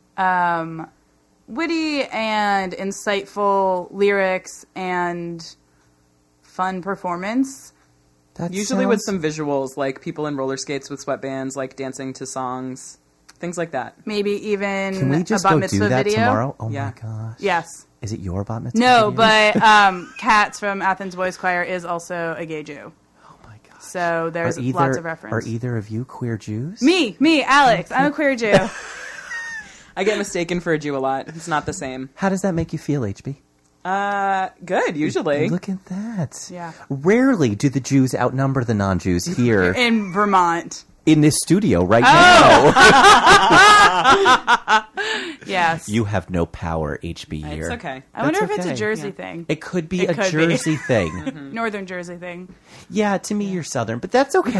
Speaker 2: witty and insightful lyrics and fun performance.
Speaker 1: That
Speaker 3: Usually with
Speaker 1: sounds-
Speaker 3: some visuals, like people in roller skates with sweatbands, like dancing to songs, things like that.
Speaker 2: Maybe even
Speaker 1: Can we just
Speaker 2: a bat
Speaker 1: go
Speaker 2: mitzvah
Speaker 1: do that
Speaker 2: video.
Speaker 1: tomorrow? Oh
Speaker 3: Yeah.
Speaker 1: my gosh.
Speaker 2: Yes.
Speaker 1: Is it your bat mitzvah?
Speaker 2: No,
Speaker 1: video?
Speaker 2: but Katz from Athens Boys Choir is also a gay Jew.
Speaker 1: Oh my gosh.
Speaker 2: So there's
Speaker 1: Are
Speaker 2: lots of reference.
Speaker 1: Are either of you queer Jews?
Speaker 2: Me, Alex. I'm a queer Jew.
Speaker 3: I get mistaken for a Jew a lot. It's not the same.
Speaker 1: How does that make you feel, HB?
Speaker 3: Good, usually.
Speaker 1: Look at that.
Speaker 2: Yeah.
Speaker 1: Rarely do the Jews outnumber the non-Jews here
Speaker 2: In Vermont.
Speaker 1: in this studio right
Speaker 2: Oh!
Speaker 1: now.
Speaker 2: Yes.
Speaker 1: You have no power, HB here.
Speaker 3: It's okay.
Speaker 2: I wonder
Speaker 1: That's
Speaker 2: if it's a
Speaker 1: okay.
Speaker 2: Jersey
Speaker 3: Yeah.
Speaker 2: thing.
Speaker 1: It could be
Speaker 2: It
Speaker 1: a
Speaker 2: could be.
Speaker 1: Jersey thing.
Speaker 2: Northern Jersey thing.
Speaker 1: Yeah, to me you're Southern, but that's okay.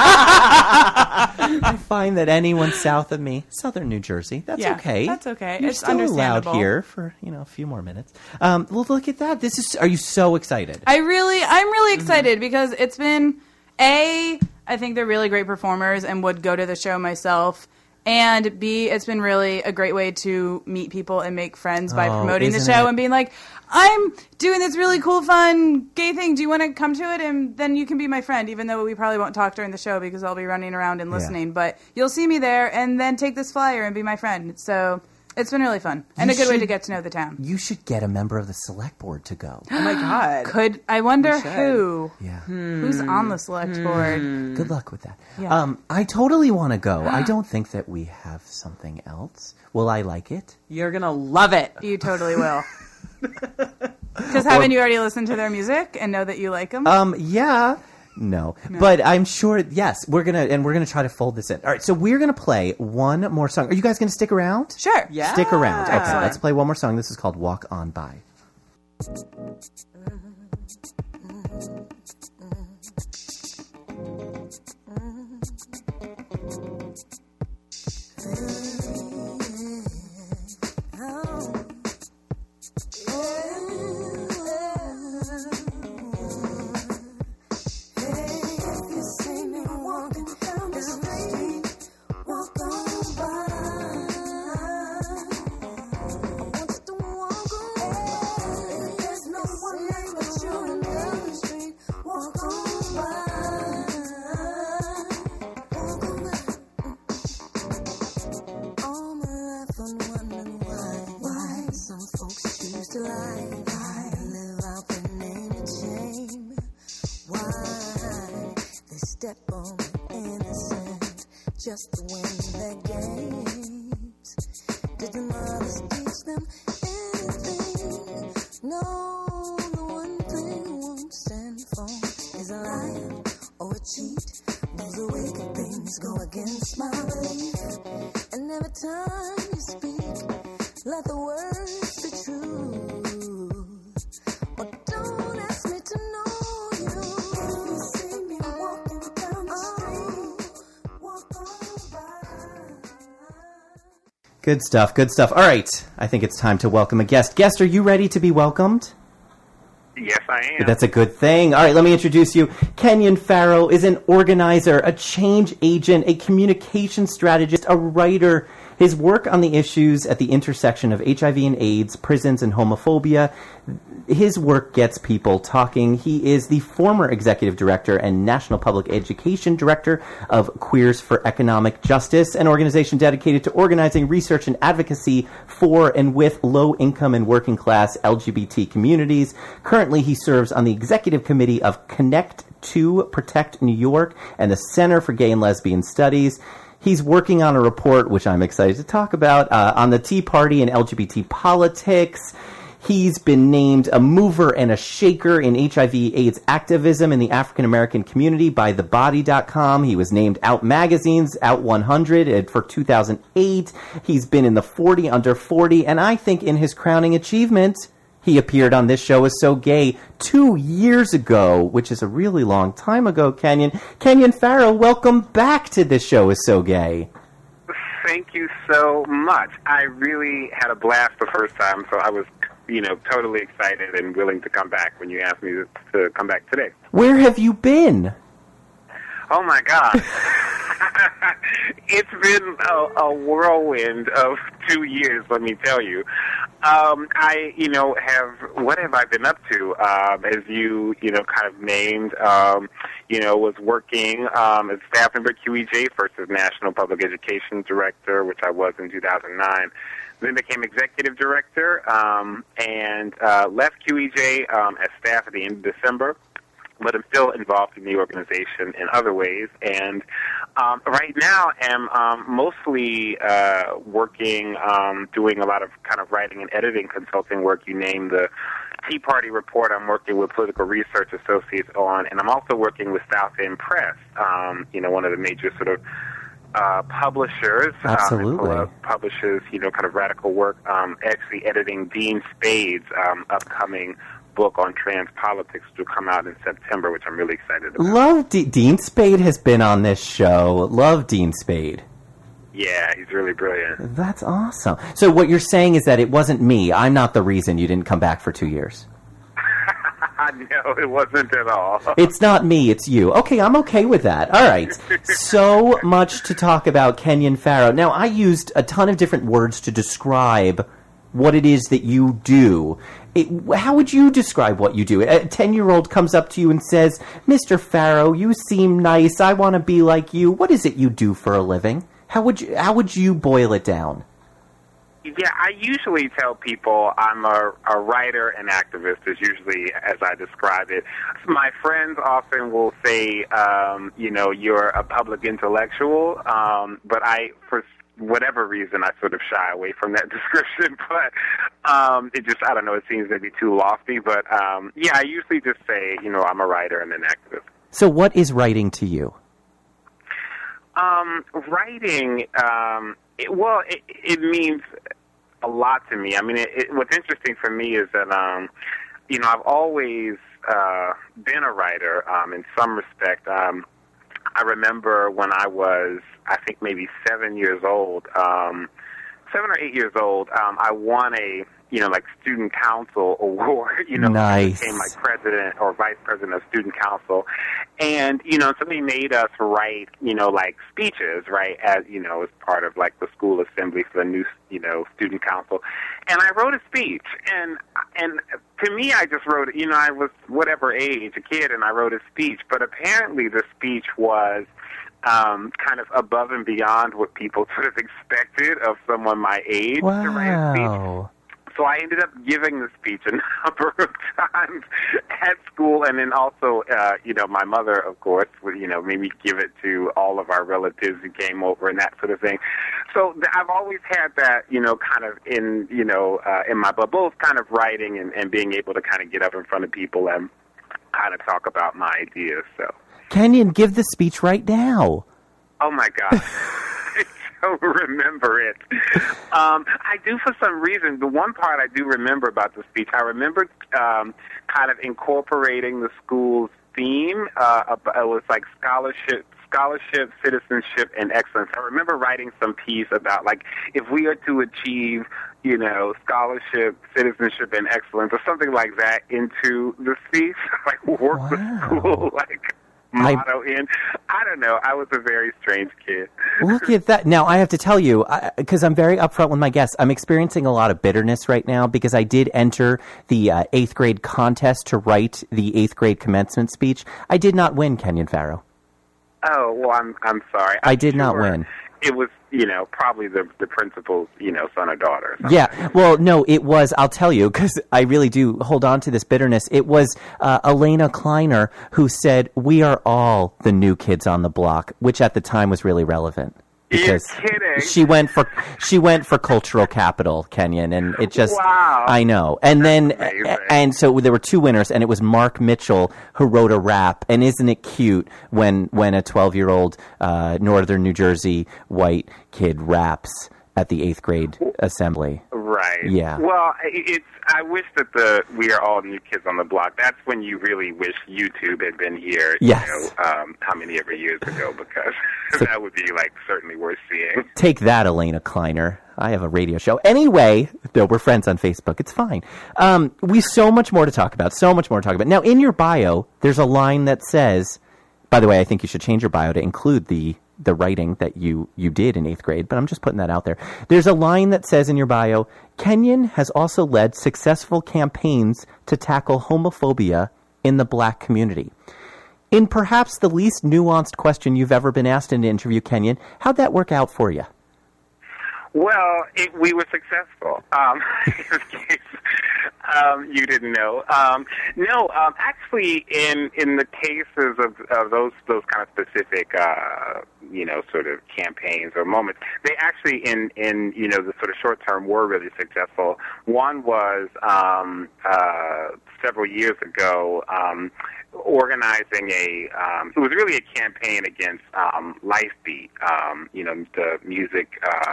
Speaker 1: I find that anyone south of me, Southern New Jersey, that's
Speaker 2: Yeah,
Speaker 1: okay.
Speaker 2: that's okay.
Speaker 1: You're
Speaker 2: It's
Speaker 1: still allowed
Speaker 2: understandable.
Speaker 1: here for a few more minutes. Well, look at that. Are you so excited?
Speaker 2: I'm really excited because it's been I think they're really great performers and would go to the show myself. And B, it's been really a great way to meet people and make friends by promoting the
Speaker 1: isn't
Speaker 2: show
Speaker 1: it?
Speaker 2: and being like, I'm doing this really cool, fun, gay thing. Do you want to come to it? And then you can be my friend, even though we probably won't talk during the show because I'll be running around and listening. But you'll see me there and then take this flyer and be my friend. So it's been really fun and
Speaker 1: You
Speaker 2: a good way
Speaker 1: should-
Speaker 2: to get to know the town.
Speaker 1: You should get a member of the select board to go.
Speaker 3: Oh my God.
Speaker 2: I wonder
Speaker 3: We should.
Speaker 2: who?
Speaker 1: Yeah.
Speaker 2: Who's on the select board?
Speaker 1: Good luck with that.
Speaker 2: Yeah.
Speaker 1: I totally want to go. I don't think that we have something else. Will I like it?
Speaker 3: You're going to love it.
Speaker 2: You totally will. Because haven't you already listened to their music and know that you like them?
Speaker 1: Yeah. No. But I'm sure, yes, we're gonna try to fold this in. All right, so we're gonna play one more song. Are you guys gonna stick around?
Speaker 2: Sure.
Speaker 3: Yeah.
Speaker 1: Stick around. Okay,
Speaker 2: Excellent.
Speaker 1: let's play one more song. This is called Walk On By.
Speaker 5: Just to win their games. Did the mothers teach them anything? No, the one thing you won't stand for is a liar or a cheat. Those are wicked things go against my belief. And every time you speak, let the words be true. Or don't ask me to know you. If you see me walking down the street, walk on by.
Speaker 1: Good stuff, good stuff. All right, I think it's time to welcome a guest. Guest, are you ready to be welcomed?
Speaker 6: Yes, I am.
Speaker 1: That's a good thing. All right, let me introduce you. Kenyon Farrow is an organizer, a change agent, a communication strategist, a writer. His work on the issues at the intersection of HIV and AIDS, prisons, and homophobia, his work gets people talking. He is the former executive director and national public education director of Queers for Economic Justice, an organization dedicated to organizing research and advocacy for and with low-income and working-class LGBT communities. Currently, he serves on the executive committee of Connect to Protect New York and the Center for Gay and Lesbian Studies. He's working on a report, which I'm excited to talk about, on the Tea Party and LGBT politics. He's been named a mover and a shaker in HIV/AIDS activism in the African American community by TheBody.com. He was named Out Magazine's Out 100 for 2008. He's been in the 40 Under 40, and I think in his crowning achievement, he appeared on This Show Is So Gay 2 years ago, which is a really long time ago, Kenyon. Kenyon Farrow, welcome back to This Show Is So Gay.
Speaker 6: Thank you so much. I really had a blast the first time, so I was, totally excited and willing to come back when you asked me to come back today.
Speaker 1: Where have you been?
Speaker 6: Oh, my God. It's been a whirlwind of 2 years, let me tell you. What have I been up to? As you, kind of named, was working as staff member at QEJ, first as National Public Education Director, which I was in 2009. Then became executive director and left QEJ as staff at the end of December. But I'm still involved in the organization in other ways. And right now am mostly working, doing a lot of kind of writing and editing consulting work. You name the Tea Party report I'm working with Political Research Associates on. And I'm also working with South End Press, one of the major sort of publishers.
Speaker 1: Absolutely.
Speaker 6: Publishes, kind of radical work, actually editing Dean Spade's upcoming book on trans politics to come out in September, which I'm really excited about.
Speaker 1: Love Dean Spade has been on this show. Love Dean Spade.
Speaker 6: Yeah, he's really brilliant.
Speaker 1: That's awesome. So what you're saying is that it wasn't me. I'm not the reason you didn't come back for 2 years.
Speaker 6: No, it wasn't at all.
Speaker 1: It's not me, it's you. Okay, I'm okay with that. All right. So much to talk about, Kenyon Farrow. Now, I used a ton of different words to describe what it is that you do. How would you describe what you do? A 10-year-old comes up to you and says, Mr. Farrow, you seem nice. I want to be like you. What is it you do for a living? How would you boil it down?
Speaker 6: Yeah, I usually tell people I'm a writer and activist is usually as I describe it. My friends often will say, you're a public intellectual, but for whatever reason, I sort of shy away from that description, but it seems maybe too lofty. But, I usually just say, I'm a writer and an activist.
Speaker 1: So what is writing to you?
Speaker 6: Writing, it means a lot to me. I mean, what's interesting for me is that, I've always been a writer in some respect. I remember when I was, I think maybe 7 years old, 7 or 8 years old, I won a, student council award,
Speaker 1: Nice.
Speaker 6: Became like president or vice president of student council. And, somebody made us write, speeches, right, as part of like the school assembly for the new, student council. And I wrote a speech, and to me, I just wrote it, I was whatever age, a kid, and I wrote a speech, but apparently the speech was kind of above and beyond what people sort of expected of someone my age to write a speech. So I ended up giving the speech a number of times at school, and then also, my mother, of course, would, made me give it to all of our relatives who came over and that sort of thing. So I've always had that, kind of in my blood, both kind of writing and being able to kind of get up in front of people and kind of talk about my ideas. So,
Speaker 1: Kenyon, give the speech right now.
Speaker 6: Oh my God. Don't remember it. I do for some reason. The one part I do remember about the speech, I remember kind of incorporating the school's theme. It was like scholarship, citizenship, and excellence. I remember writing some piece about like if we are to achieve, scholarship, citizenship, and excellence, or something like that into the speech, like work the school, like motto in. I don't know. I was a very strange kid.
Speaker 1: Look at that. Now, I have to tell you, because I'm very upfront with my guests, I'm experiencing a lot of bitterness right now because I did enter the 8th grade contest to write the 8th grade commencement speech. I did not win, Kenyon Farrow.
Speaker 6: Oh, well, I'm sorry.
Speaker 1: I did not win.
Speaker 6: It was, probably the principal's, son or daughter. Or
Speaker 1: yeah, well, no, it was, I'll tell you, because I really do hold on to this bitterness. It was Elena Kleiner who said, "We are all the new kids on the block," which at the time was really relevant. because
Speaker 6: kidding.
Speaker 1: she went for cultural capital, Kenyon, and it just
Speaker 6: Wow.
Speaker 1: I know. And then
Speaker 6: amazing.
Speaker 1: and so there were two winners, and it was Mark Mitchell who wrote a rap. And isn't it cute when a 12-year-old Northern New Jersey white kid raps at the 8th grade assembly?
Speaker 6: Right.
Speaker 1: Yeah.
Speaker 6: Well, I wish that we are all new kids on the block. That's when you really wish YouTube had been here.
Speaker 1: Yes.
Speaker 6: You know, how many ever years ago? Because that would be like certainly worth seeing.
Speaker 1: Take that, Elena Kleiner. I have a radio show. Anyway, though we're friends on Facebook, it's fine. We so much more to talk about. Now, in your bio, there's a line that says, by the way, I think you should change your bio to include the writing that you did in 8th grade, but I'm just putting that out there. There's a line that says in your bio, Kenyon has also led successful campaigns to tackle homophobia in the black community. In perhaps the least nuanced question you've ever been asked in an interview, Kenyon, how'd that work out for you?
Speaker 6: Well, we were successful. In this case, you didn't know. No, actually, in the cases of those kind of specific, sort of campaigns or moments, they actually in the sort of short term were really successful. One was several years ago. Organizing it was really a campaign against Lifebeat, the music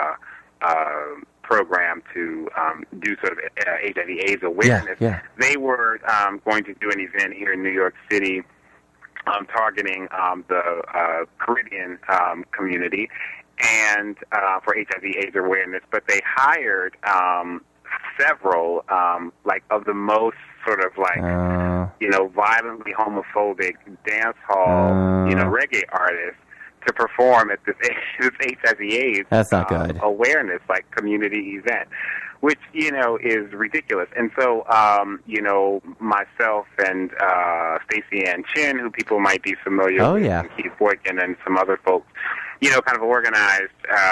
Speaker 6: program to do sort of HIV/AIDS awareness.
Speaker 1: Yeah.
Speaker 6: They were going to do an event here in New York City targeting the Caribbean community and for HIV/AIDS awareness, but they hired several of the most sort of violently homophobic dance hall reggae artists to perform at this HIV/AIDS
Speaker 1: That's not good.
Speaker 6: awareness community event, which is ridiculous. And so myself and Stacey Ann Chin, who people might be familiar with,
Speaker 1: yeah.
Speaker 6: and Keith Boykin and some other folks, kind of organized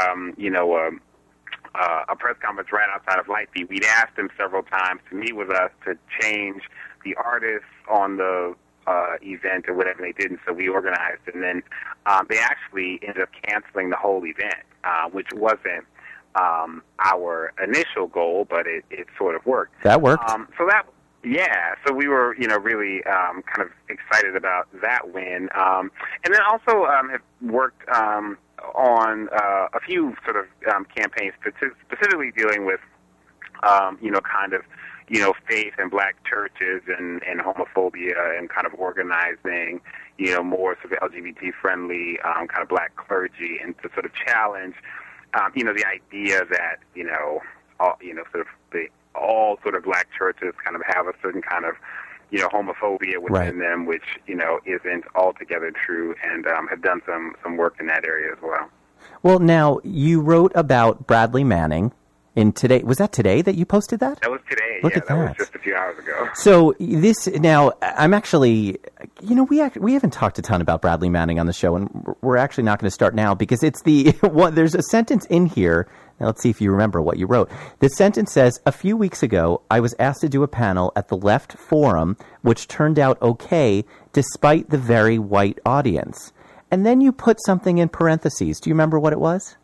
Speaker 6: a press conference right outside of Lightbeat. We'd asked them several times to meet with us to change the artists on the event or whatever. They didn't, so we organized, and then they actually ended up canceling the whole event, which wasn't our initial goal, but it sort of worked.
Speaker 1: That worked.
Speaker 6: So we were, really kind of excited about that win, and then also have worked on a few sort of campaigns, specifically dealing with, faith in black churches and homophobia, and kind of organizing, more sort of LGBT-friendly kind of black clergy, and to sort of challenge, the idea that, all sort of black churches kind of have a certain kind of, homophobia within them, which, isn't altogether true, and have done some work in that area as well.
Speaker 1: Well, now, you wrote about Bradley Manning in today. Was that today that you posted that?
Speaker 6: That was today.
Speaker 1: Look at
Speaker 6: that was
Speaker 1: that.
Speaker 6: just a few hours ago.
Speaker 1: So I'm actually, we haven't talked a ton about Bradley Manning on the show, and we're actually not going to start now because it's there's a sentence in here. Now let's see if you remember what you wrote. The sentence says, a few weeks ago, I was asked to do a panel at the Left Forum, which turned out okay, despite the very white audience. And then you put something in parentheses. Do you remember what it was?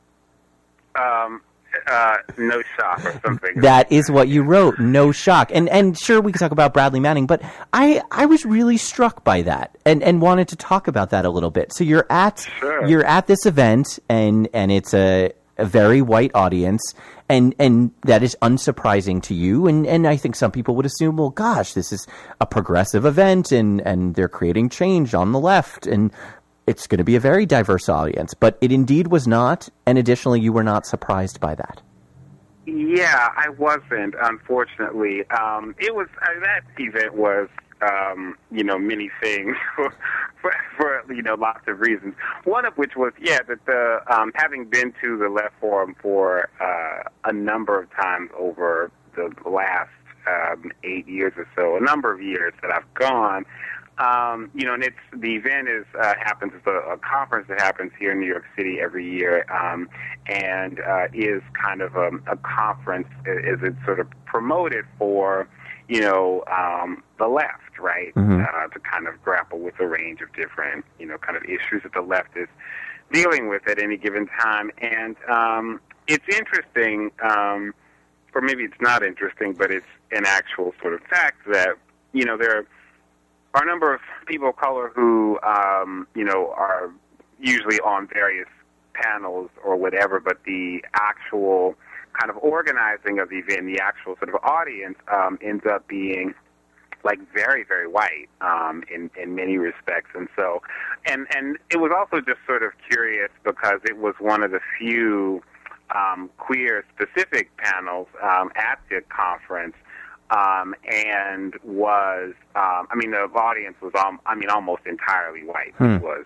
Speaker 6: No shock or something.
Speaker 1: That is what you wrote, no shock. And sure, we could talk about Bradley Manning, but I was really struck by that and wanted to talk about that a little bit. So you're at this event, and it's a very white audience, and that is unsurprising to you. And I think some people would assume, well, gosh, this is a progressive event, and they're creating change on the left, and it's going to be a very diverse audience. But it indeed was not, and additionally, you were not surprised by that.
Speaker 6: Yeah, I wasn't, unfortunately. It was that event was, many things for lots of reasons. One of which was, that the having been to the Left Forum for a number of times over the last 8 years or so, a number of years that I've gone. And the event happens. It's a conference that happens here in New York City every year, and is kind of a conference. Is it sort of promoted for the left, right?
Speaker 1: Mm-hmm.
Speaker 6: To kind of grapple with a range of different kind of issues that the left is dealing with at any given time. And it's interesting, or maybe it's not interesting, but it's an actual sort of fact that, there are a number of people of color who, are usually on various panels or whatever, but the actual kind of organizing of the event, the actual sort of audience, ends up being like very, very white in many respects. And so, and it was also just sort of curious because it was one of the few queer-specific panels at the conference, and was, the audience was, almost entirely white. It was,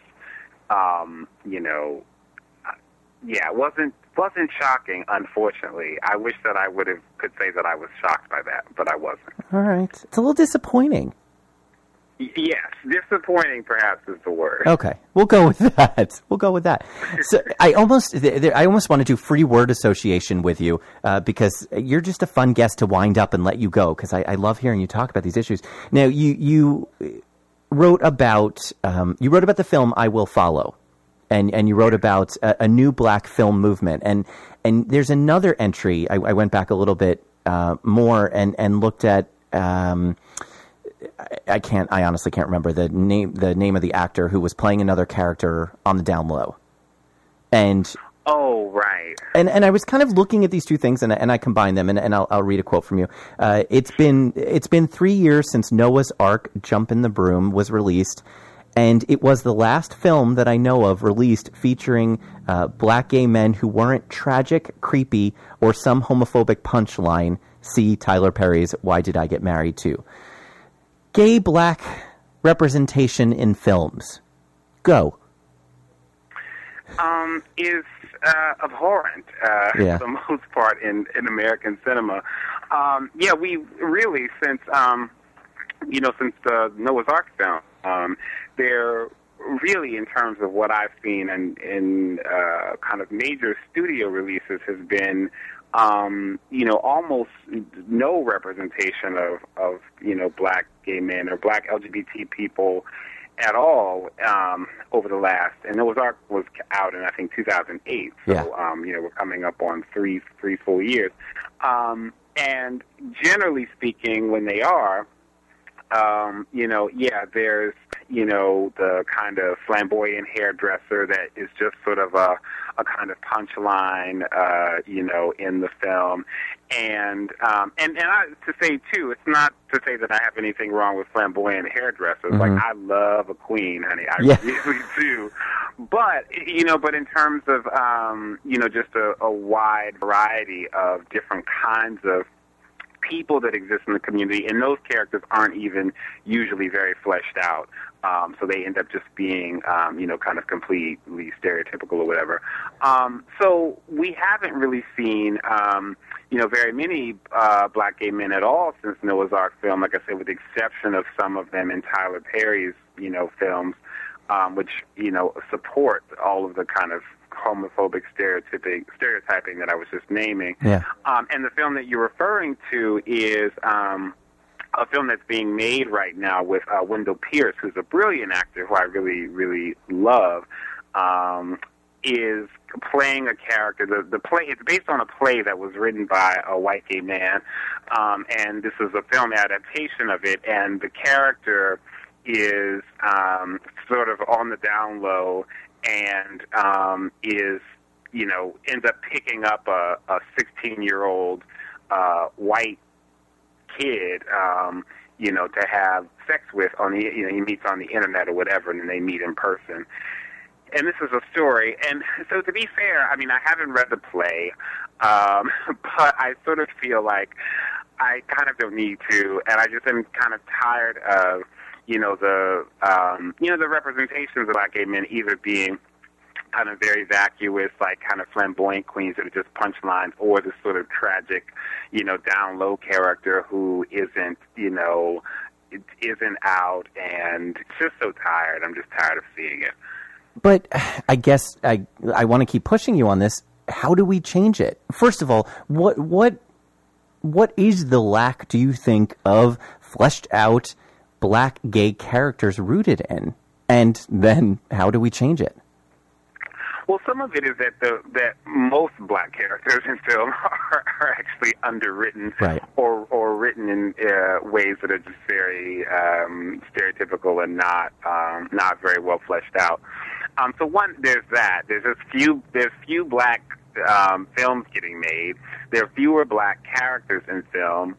Speaker 6: it wasn't shocking, unfortunately. I wish that I could say that I was shocked by that, but I wasn't.
Speaker 1: All right. It's a little disappointing.
Speaker 6: Yes, disappointing perhaps is the word.
Speaker 1: Okay, we'll go with that. So I almost want to do free word association with you because you're just a fun guest to wind up and let you go because I love hearing you talk about these issues. Now you wrote about the film I Will Follow, and you wrote about a new black film movement, and there's another entry. I went back a little bit more and looked at. I honestly can't remember the name of the actor who was playing another character on the down low. And
Speaker 6: oh, right.
Speaker 1: And I was kind of looking at these two things and I combined them and I'll read a quote from you. It's been 3 years since Noah's Ark: Jump in the Broom was released, and it was the last film that I know of released featuring black gay men who weren't tragic, creepy, or some homophobic punchline. See Tyler Perry's Why Did I Get Married To? Gay black representation in films. Go.
Speaker 6: Is abhorrent for the most part in American cinema. We really, since the Noah's Ark film, they're really, in terms of what I've seen in kind of major studio releases, has been almost no representation of black gay men or black LGBT people at all over the last. And Noah's Ark was out in, I think, 2008. So, we're coming up on three full years. And generally speaking, when they are, there's, the kind of flamboyant hairdresser that is just sort of a kind of punchline, in the film. And to say, too, it's not to say that I have anything wrong with flamboyant hairdressers. Mm-hmm. Like, I love a queen, honey. I really do. But, but in terms of, just a wide variety of different kinds of people that exist in the community, and those characters aren't even usually very fleshed out. So they end up just being, kind of completely stereotypical or whatever. So we haven't really seen, very many black gay men at all since Noah's Ark film, like I said, with the exception of some of them in Tyler Perry's, films, which, support all of the kind of homophobic stereotyping that I was just naming. Yeah. And the film that you're referring to is a film that's being made right now with Wendell Pierce, who's a brilliant actor who I really, really love, is playing a character. The play, it's based on a play that was written by a white gay man, and this is a film adaptation of it, and the character is sort of on the down low and is, ends up picking up a 16-year-old white kid, to have sex with on the, he meets on the internet or whatever, and then they meet in person. And this is a story. And so to be fair, I haven't read the play, but I sort of feel like I kind of don't need to, and I just am kind of tired of, the representations of black gay men either being kind of very vacuous, like kind of flamboyant queens that are just punchlines, or this sort of tragic, down low character who isn't out, and it's just so tired. I'm just tired of seeing it.
Speaker 1: But I guess I want to keep pushing you on this. How do we change it? First of all, what is the lack, do you think, of fleshed out black gay characters rooted in? And then how do we change it?
Speaker 6: Well, some of it is that most black characters in film are actually underwritten,
Speaker 1: Right.
Speaker 6: or written in ways that are just very stereotypical and not very well fleshed out. So one, there's that. There's few black films getting made. There are fewer black characters in film,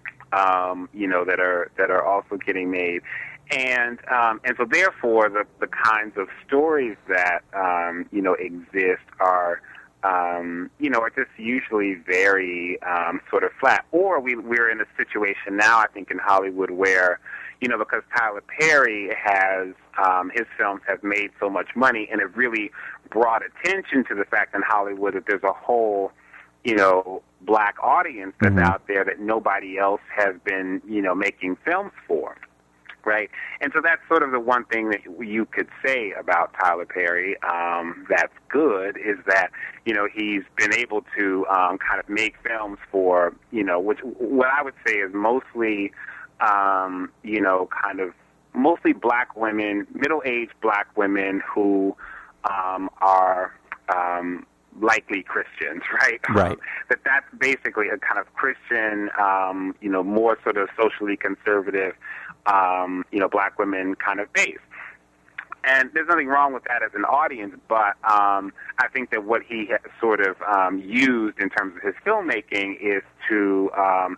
Speaker 6: that are also getting made. And so therefore the kinds of stories that exist are just usually very sort of flat. Or we're in a situation now, I think, in Hollywood where, because Tyler Perry has his films have made so much money, and it really brought attention to the fact in Hollywood that there's a whole black audience that's out there that nobody else has been making films for. Right, and so that's sort of the one thing that you could say about Tyler Perry that's good, is that he's been able to kind of make films for which what I would say is mostly mostly black women, middle-aged black women who are likely Christians, right?
Speaker 1: Right.
Speaker 6: That's basically a kind of Christian, more sort of socially conservative, black women kind of base. And there's nothing wrong with that as an audience, but I think that what he has sort of used in terms of his filmmaking is to,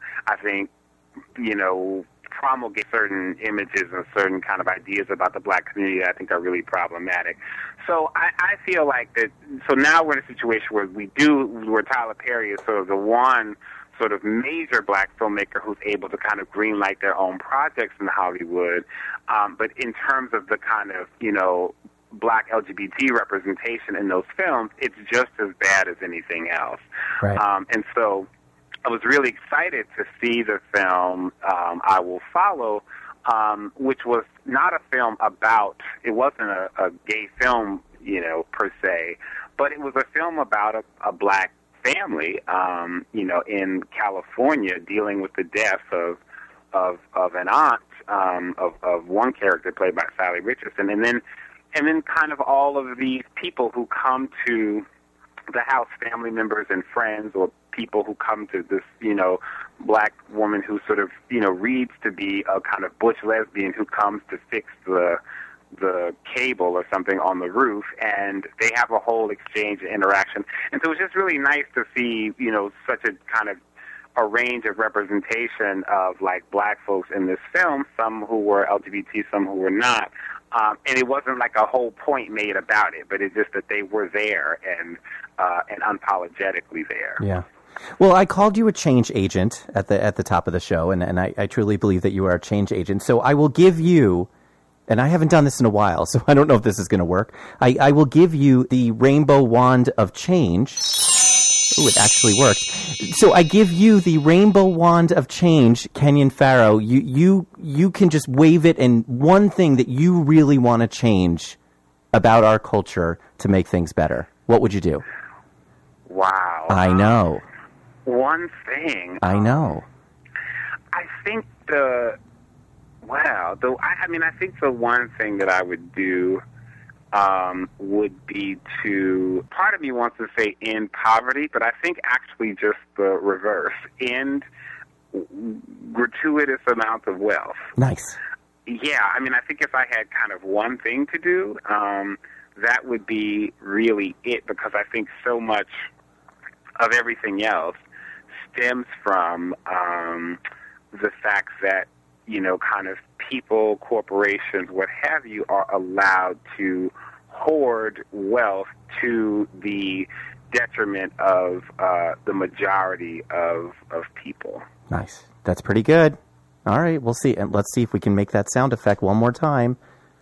Speaker 6: promulgate certain images and certain kind of ideas about the black community that I think are really problematic. So I feel like that. So now we're in a situation where Tyler Perry is sort of the one sort of major black filmmaker who's able to kind of greenlight their own projects in Hollywood. But in terms of the kind of, black LGBT representation in those films, it's just as bad as anything else.
Speaker 1: Right.
Speaker 6: And so I was really excited to see the film I Will Follow, which was not a film it wasn't a gay film, per se, but it was a film about a black family, in California, dealing with the death of an aunt, of one character played by Sally Richardson, and then kind of all of these people who come to the house, family members and friends, or people who come to this, black woman who sort of, reads to be a kind of butch lesbian who comes to fix the cable or something on the roof, and they have a whole exchange and interaction. And so it was just really nice to see, such a kind of a range of representation of like black folks in this film, some who were LGBT, some who were not. And it wasn't like a whole point made about it, but it's just that they were there and unapologetically there.
Speaker 1: Yeah. Well, I called you a change agent at the top of the show, and I truly believe that you are a change agent. So I will give you, and I haven't done this in a while, so I don't know if this is going to work. I will give you the rainbow wand of change. Oh, it actually worked. So I give you the rainbow wand of change, Kenyon Farrow. You can just wave it, and one thing that you really want to change about our culture to make things better. What would you do?
Speaker 6: Wow.
Speaker 1: I know.
Speaker 6: One thing.
Speaker 1: I know.
Speaker 6: I think I think the one thing that I would do would be to, part of me wants to say end poverty, but I think actually just the reverse. End gratuitous amounts of wealth.
Speaker 1: Nice.
Speaker 6: Yeah, I think if I had kind of one thing to do, that would be really it, because I think so much of everything else stems from the fact that, kind of people, corporations, what have you, are allowed to hoard wealth to the detriment of the majority of people.
Speaker 1: Nice. That's pretty good. All right, we'll see. And let's see if we can make that sound effect one more time.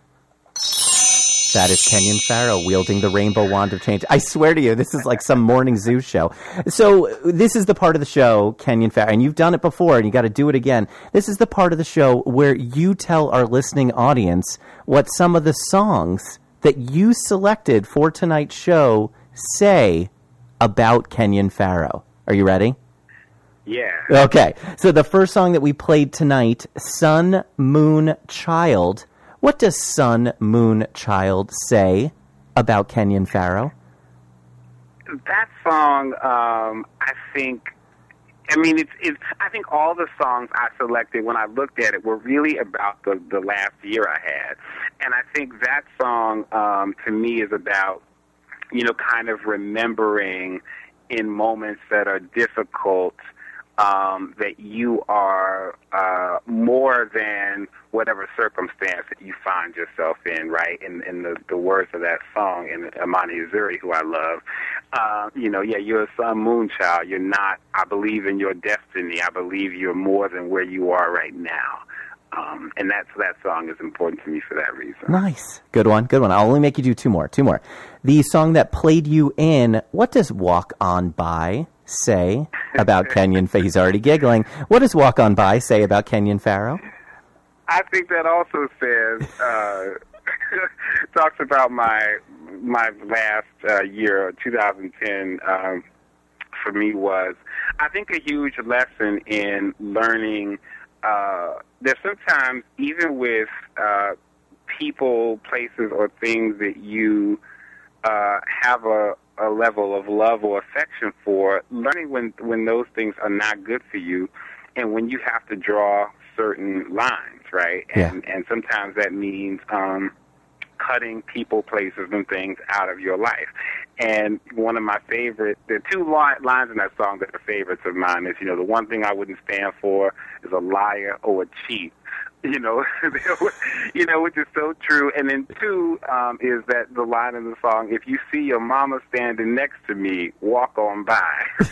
Speaker 1: That is Kenyon Farrow wielding the rainbow wand of change. I swear to you, this is like some morning zoo show. So this is the part of the show, Kenyon Farrow, and you've done it before, and you got to do it again. This is the part of the show where you tell our listening audience what some of the songs that you selected for tonight's show say about Kenyon Farrow. Are you ready?
Speaker 6: Yeah.
Speaker 1: Okay. So the first song that we played tonight, Sun, Moon, Child. What does Sun, Moon, Child say about Kenyon Farrow?
Speaker 6: that song, I think. I mean, it's. I think all the songs I selected when I looked at it were really about the last year I had, and I think that song to me is about, kind of remembering in moments that are difficult that you are more than whatever circumstance that you find yourself in, right? In the words of that song, in Amani Uzuri, who I love, you're a sun moon child. You're not, I believe in your destiny. I believe you're more than where you are right now. And that song is important to me for that reason.
Speaker 1: Nice. Good one. I'll only make you do two more. The song that played you in, what does Walk On By say about Kenyon Farrow? He's already giggling. What does Walk On By say about Kenyon Farrow?
Speaker 6: I think that also says, talks about my last year, 2010, for me was, I think, a huge lesson in learning that sometimes, even with people, places, or things that you have a level of love or affection for, learning when those things are not good for you, and when you have to draw certain lines, right? And sometimes that means cutting people, places, and things out of your life. And one of my favorite, there are two lines in that song that are favorites of mine is, the one thing I wouldn't stand for is a liar or a cheat. Which is so true. And then two is that the line in the song, if you see your mama standing next to me, walk on by.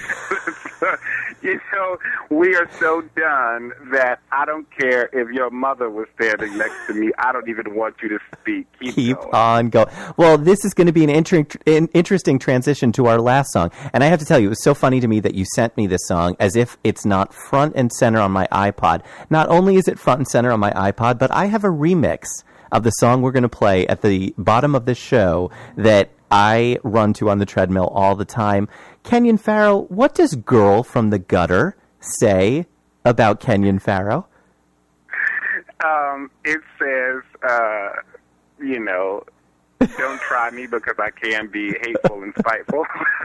Speaker 6: We are so done that I don't care if your mother was standing next to me. I don't even want you to speak. Keep
Speaker 1: on going. Well, this is going to be an interesting transition to our last song. And I have to tell you, it was so funny to me that you sent me this song as if it's not front and center on my iPod. Not only is it front and center on my iPod, but I have a remix of the song we're going to play at the bottom of this show that I run to on the treadmill all the time. Kenyon Farrow, what does Girl from the Gutter say about Kenyon Farrow?
Speaker 6: It says, don't try me because I can be hateful and spiteful.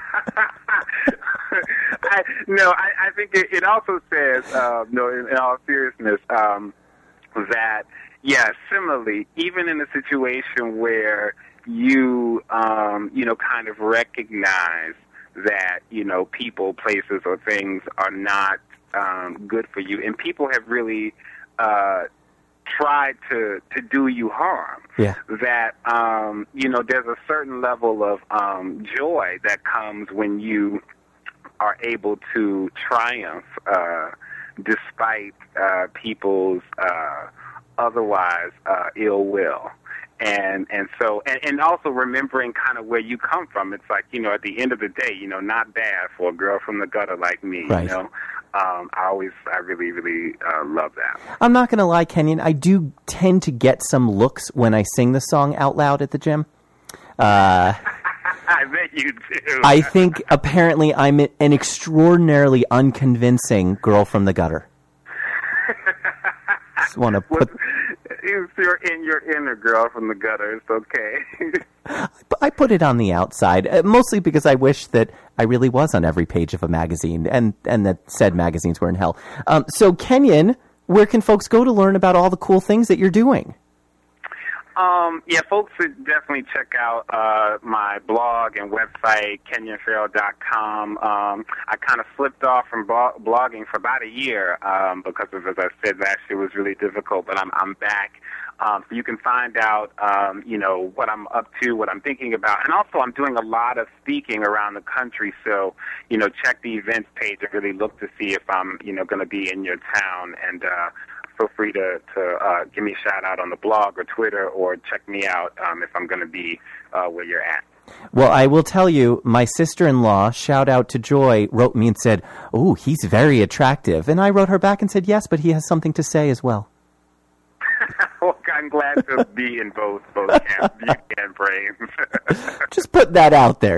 Speaker 6: I think it also says, in all seriousness, that, similarly, even in a situation where you, kind of recognize that, people, places, or things are not good for you, and people have really tried to do you harm, that, there's a certain level of joy that comes when you are able to triumph despite people's otherwise ill will. And also remembering kind of where you come from. It's like, at the end of the day, not bad for a girl from the gutter like me,
Speaker 1: right.
Speaker 6: I really, really love that.
Speaker 1: I'm not going to lie, Kenyon, I do tend to get some looks when I sing the song out loud at the gym.
Speaker 6: I bet you do.
Speaker 1: I think apparently I'm an extraordinarily unconvincing girl from the gutter. Just want to put...
Speaker 6: If you're in your inner girl from the gutter, it's okay.
Speaker 1: I put it on the outside, mostly because I wish that I really was on every page of a magazine, and that said magazines were in hell. So, Kenyon, where can folks go to learn about all the cool things that you're doing?
Speaker 6: Folks should definitely check out my blog and website, KenyonFarrow.com. I kind of slipped off from blogging for about a year because of, as I said, last year was really difficult, but I'm back. So you can find out, what I'm up to, what I'm thinking about. And also I'm doing a lot of speaking around the country, so, check the events page and really look to see if I'm, going to be in your town. And feel free to give me a shout-out on the blog or Twitter, or check me out if I'm going to be where you're at.
Speaker 1: Well, I will tell you, my sister-in-law, shout out to Joy, wrote me and said, "Oh, he's very attractive." And I wrote her back and said, "Yes, but he has something to say as well."
Speaker 6: Well, I'm glad to be in both camps, beauty and brains.
Speaker 1: Just put that out there.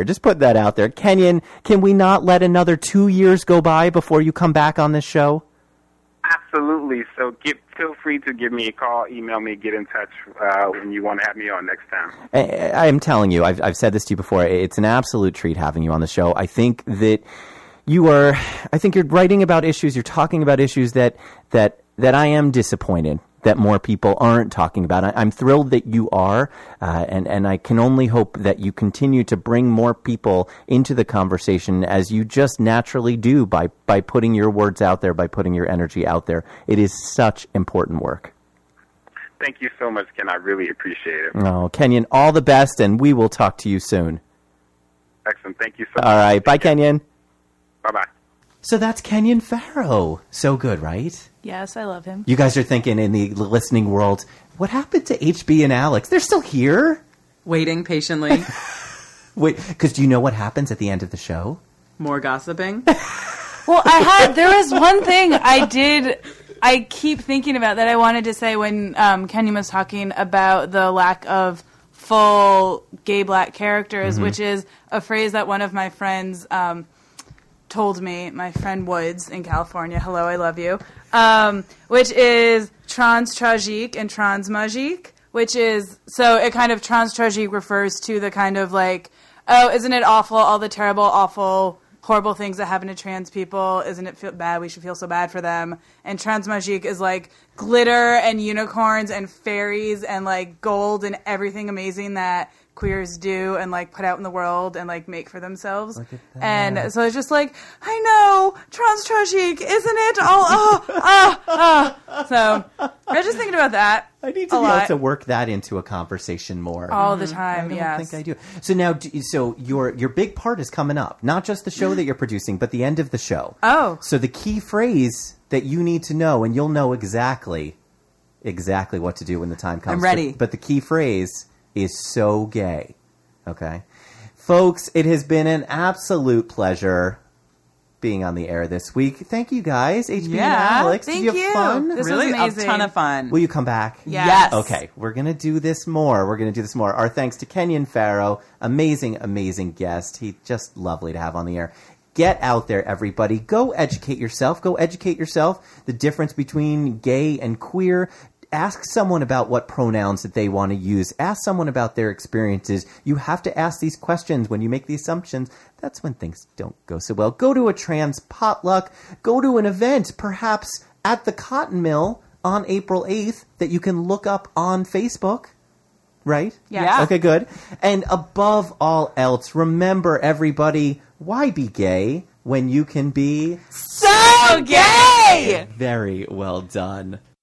Speaker 1: Kenyon, can we not let another 2 years go by before you come back on this show?
Speaker 6: Absolutely. So feel free to give me a call, email me, get in touch when you want to have me on next time.
Speaker 1: I'm telling you, I've said this to you before. It's an absolute treat having you on the show. I think that you're writing about issues, you're talking about issues that I am disappointed that more people aren't talking about. I'm thrilled that you are, and I can only hope that you continue to bring more people into the conversation as you just naturally do by putting your words out there, by putting your energy out there. It is such important work.
Speaker 6: Thank you so much, Ken. I really appreciate it.
Speaker 1: Oh, Kenyon, all the best, and we will talk to you soon.
Speaker 6: Excellent. Thank you so much.
Speaker 1: All right. Bye, Kenyon.
Speaker 6: Bye-bye.
Speaker 1: So that's Kenyon Farrow. So good, right?
Speaker 2: Yes, I love him.
Speaker 1: You guys are thinking in the listening world, what happened to HB and Alex? They're still here?
Speaker 3: Waiting patiently.
Speaker 1: Wait, because do you know what happens at the end of the show?
Speaker 3: More gossiping.
Speaker 2: Well, there was one thing I keep thinking about that I wanted to say when Kenyon was talking about the lack of full gay black characters, which is a phrase that one of my friends told me, my friend Woods in California, hello, I love you, which is trans tragique and trans magique, which is, so it kind of, trans tragique refers to the kind of like, oh, isn't it awful, all the terrible, awful, horrible things that happen to trans people, isn't it feel bad, we should feel so bad for them, and trans magique is like glitter and unicorns and fairies and like gold and everything amazing that queers do and like put out in the world and like make for themselves.
Speaker 1: Look at that.
Speaker 2: And so it's just like, I know, trans tragique, isn't it? So I was just thinking about that.
Speaker 1: I need to be able to work that into a conversation more.
Speaker 2: All the time,
Speaker 1: I
Speaker 2: yes.
Speaker 1: don't think I do. So now, so your big part is coming up. Not just the show that you're producing, but the end of the show.
Speaker 2: Oh.
Speaker 1: So the key phrase that you need to know, and you'll know exactly what to do when the time comes.
Speaker 3: I'm ready.
Speaker 1: But the key phrase is so gay. Okay? Folks, it has been an absolute pleasure being on the air this week. Thank you guys, HB and Alex.
Speaker 2: Thank
Speaker 1: Did you have fun?
Speaker 2: This
Speaker 3: Really?
Speaker 2: was amazing.
Speaker 3: A ton of fun.
Speaker 1: Will you come back?
Speaker 2: Yes.
Speaker 1: Okay, we're going to do this more. Our thanks to Kenyon Farrow. Amazing, amazing guest. He's just lovely to have on the air. Get out there, everybody. Go educate yourself. The difference between gay and queer. Ask someone about what pronouns that they want to use. Ask someone about their experiences. You have to ask these questions when you make the assumptions. That's when things don't go so well. Go to a trans potluck. Go to an event, perhaps at the Cotton Mill on April 8th that you can look up on Facebook. Right?
Speaker 2: Yeah.
Speaker 1: Okay, good. And above all else, remember, everybody, why be gay when you can be
Speaker 2: So gay!
Speaker 1: very well done.